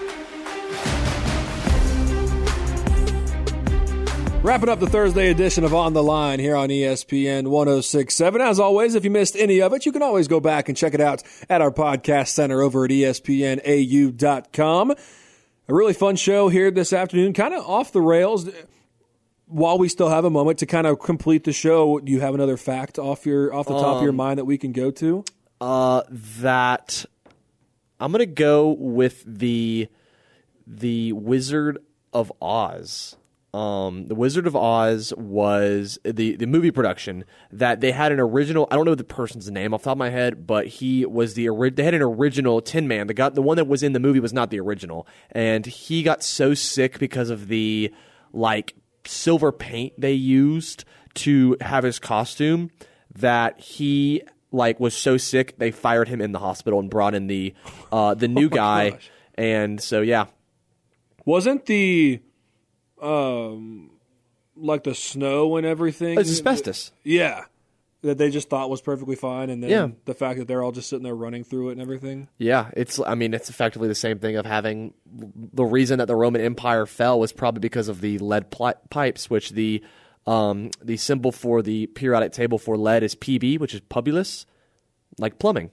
Wrapping up the Thursday edition of On the Line here on E S P N one oh six point seven. As always, if you missed any of it, you can always go back and check it out at our podcast center over at E S P N A U dot com. A really fun show here this afternoon, kind of off the rails. While we still have a moment to kind of complete the show, do you have another fact off your off the top um, of your mind that we can go to? Uh, that I'm gonna go with the the Wizard of Oz. Um, the Wizard of Oz was the the movie production that they had an original. I don't know the person's name off the top of my head, but he was the ori- they had an original Tin Man. The guy, the one that was in the movie was not the original, and he got so sick because of the like. silver paint they used to have his costume that he like was so sick they fired him in the hospital and brought in the uh, the new oh guy. Gosh. And so yeah, wasn't the um like the snow and everything? it's asbestos. Yeah, that they just thought was perfectly fine, and then Yeah. the fact that they're all just sitting there running through it and everything. Yeah, it's. I mean, it's effectively the same thing of having the reason that the Roman Empire fell was probably because of the lead pli- pipes, which the um, the symbol for the periodic table for lead is P B, which is pubulus, like plumbing.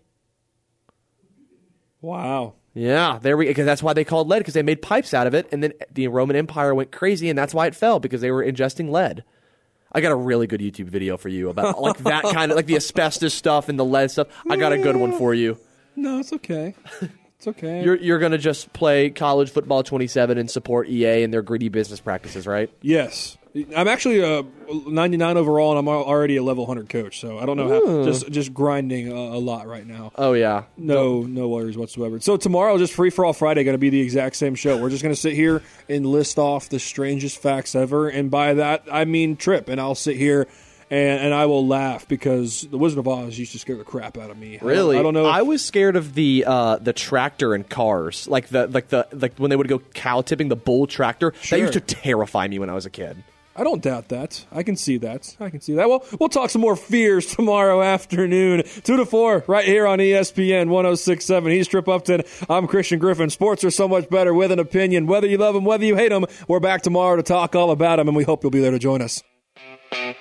Wow. Yeah, there we because that's why they called lead because they made pipes out of it, and then the Roman Empire went crazy, and that's why it fell because they were ingesting lead. I got a really good YouTube video for you about like that kind of like the asbestos stuff and the lead stuff. I got a good one for you. No, it's okay. It's okay. You're you're going to just play college football twenty-seven and support E A and their greedy business practices, right? Yes. I'm actually a ninety-nine overall, and I'm already a level one hundred coach, so I don't know how. Just just grinding a, a lot right now. Oh, yeah. No no worries whatsoever. So tomorrow, just Free For All Friday, going to be the exact same show. We're just going to sit here and list off the strangest facts ever, and by that, I mean Trip, and I'll sit here and, and I will laugh because the Wizard of Oz used to scare the crap out of me. Really? I don't, I don't know. If, I was scared of the uh, the tractor in Cars, like the like the like when they would go cow tipping the bull tractor. Sure. That used to terrify me when I was a kid. I don't doubt that. I can see that. I can see that. Well, we'll talk some more fears tomorrow afternoon, two to four, right here on E S P N one oh six point seven. He's Trip Upton. I'm Christian Griffin. Sports are so much better with an opinion. Whether you love them, whether you hate them, we're back tomorrow to talk all about them, and we hope you'll be there to join us.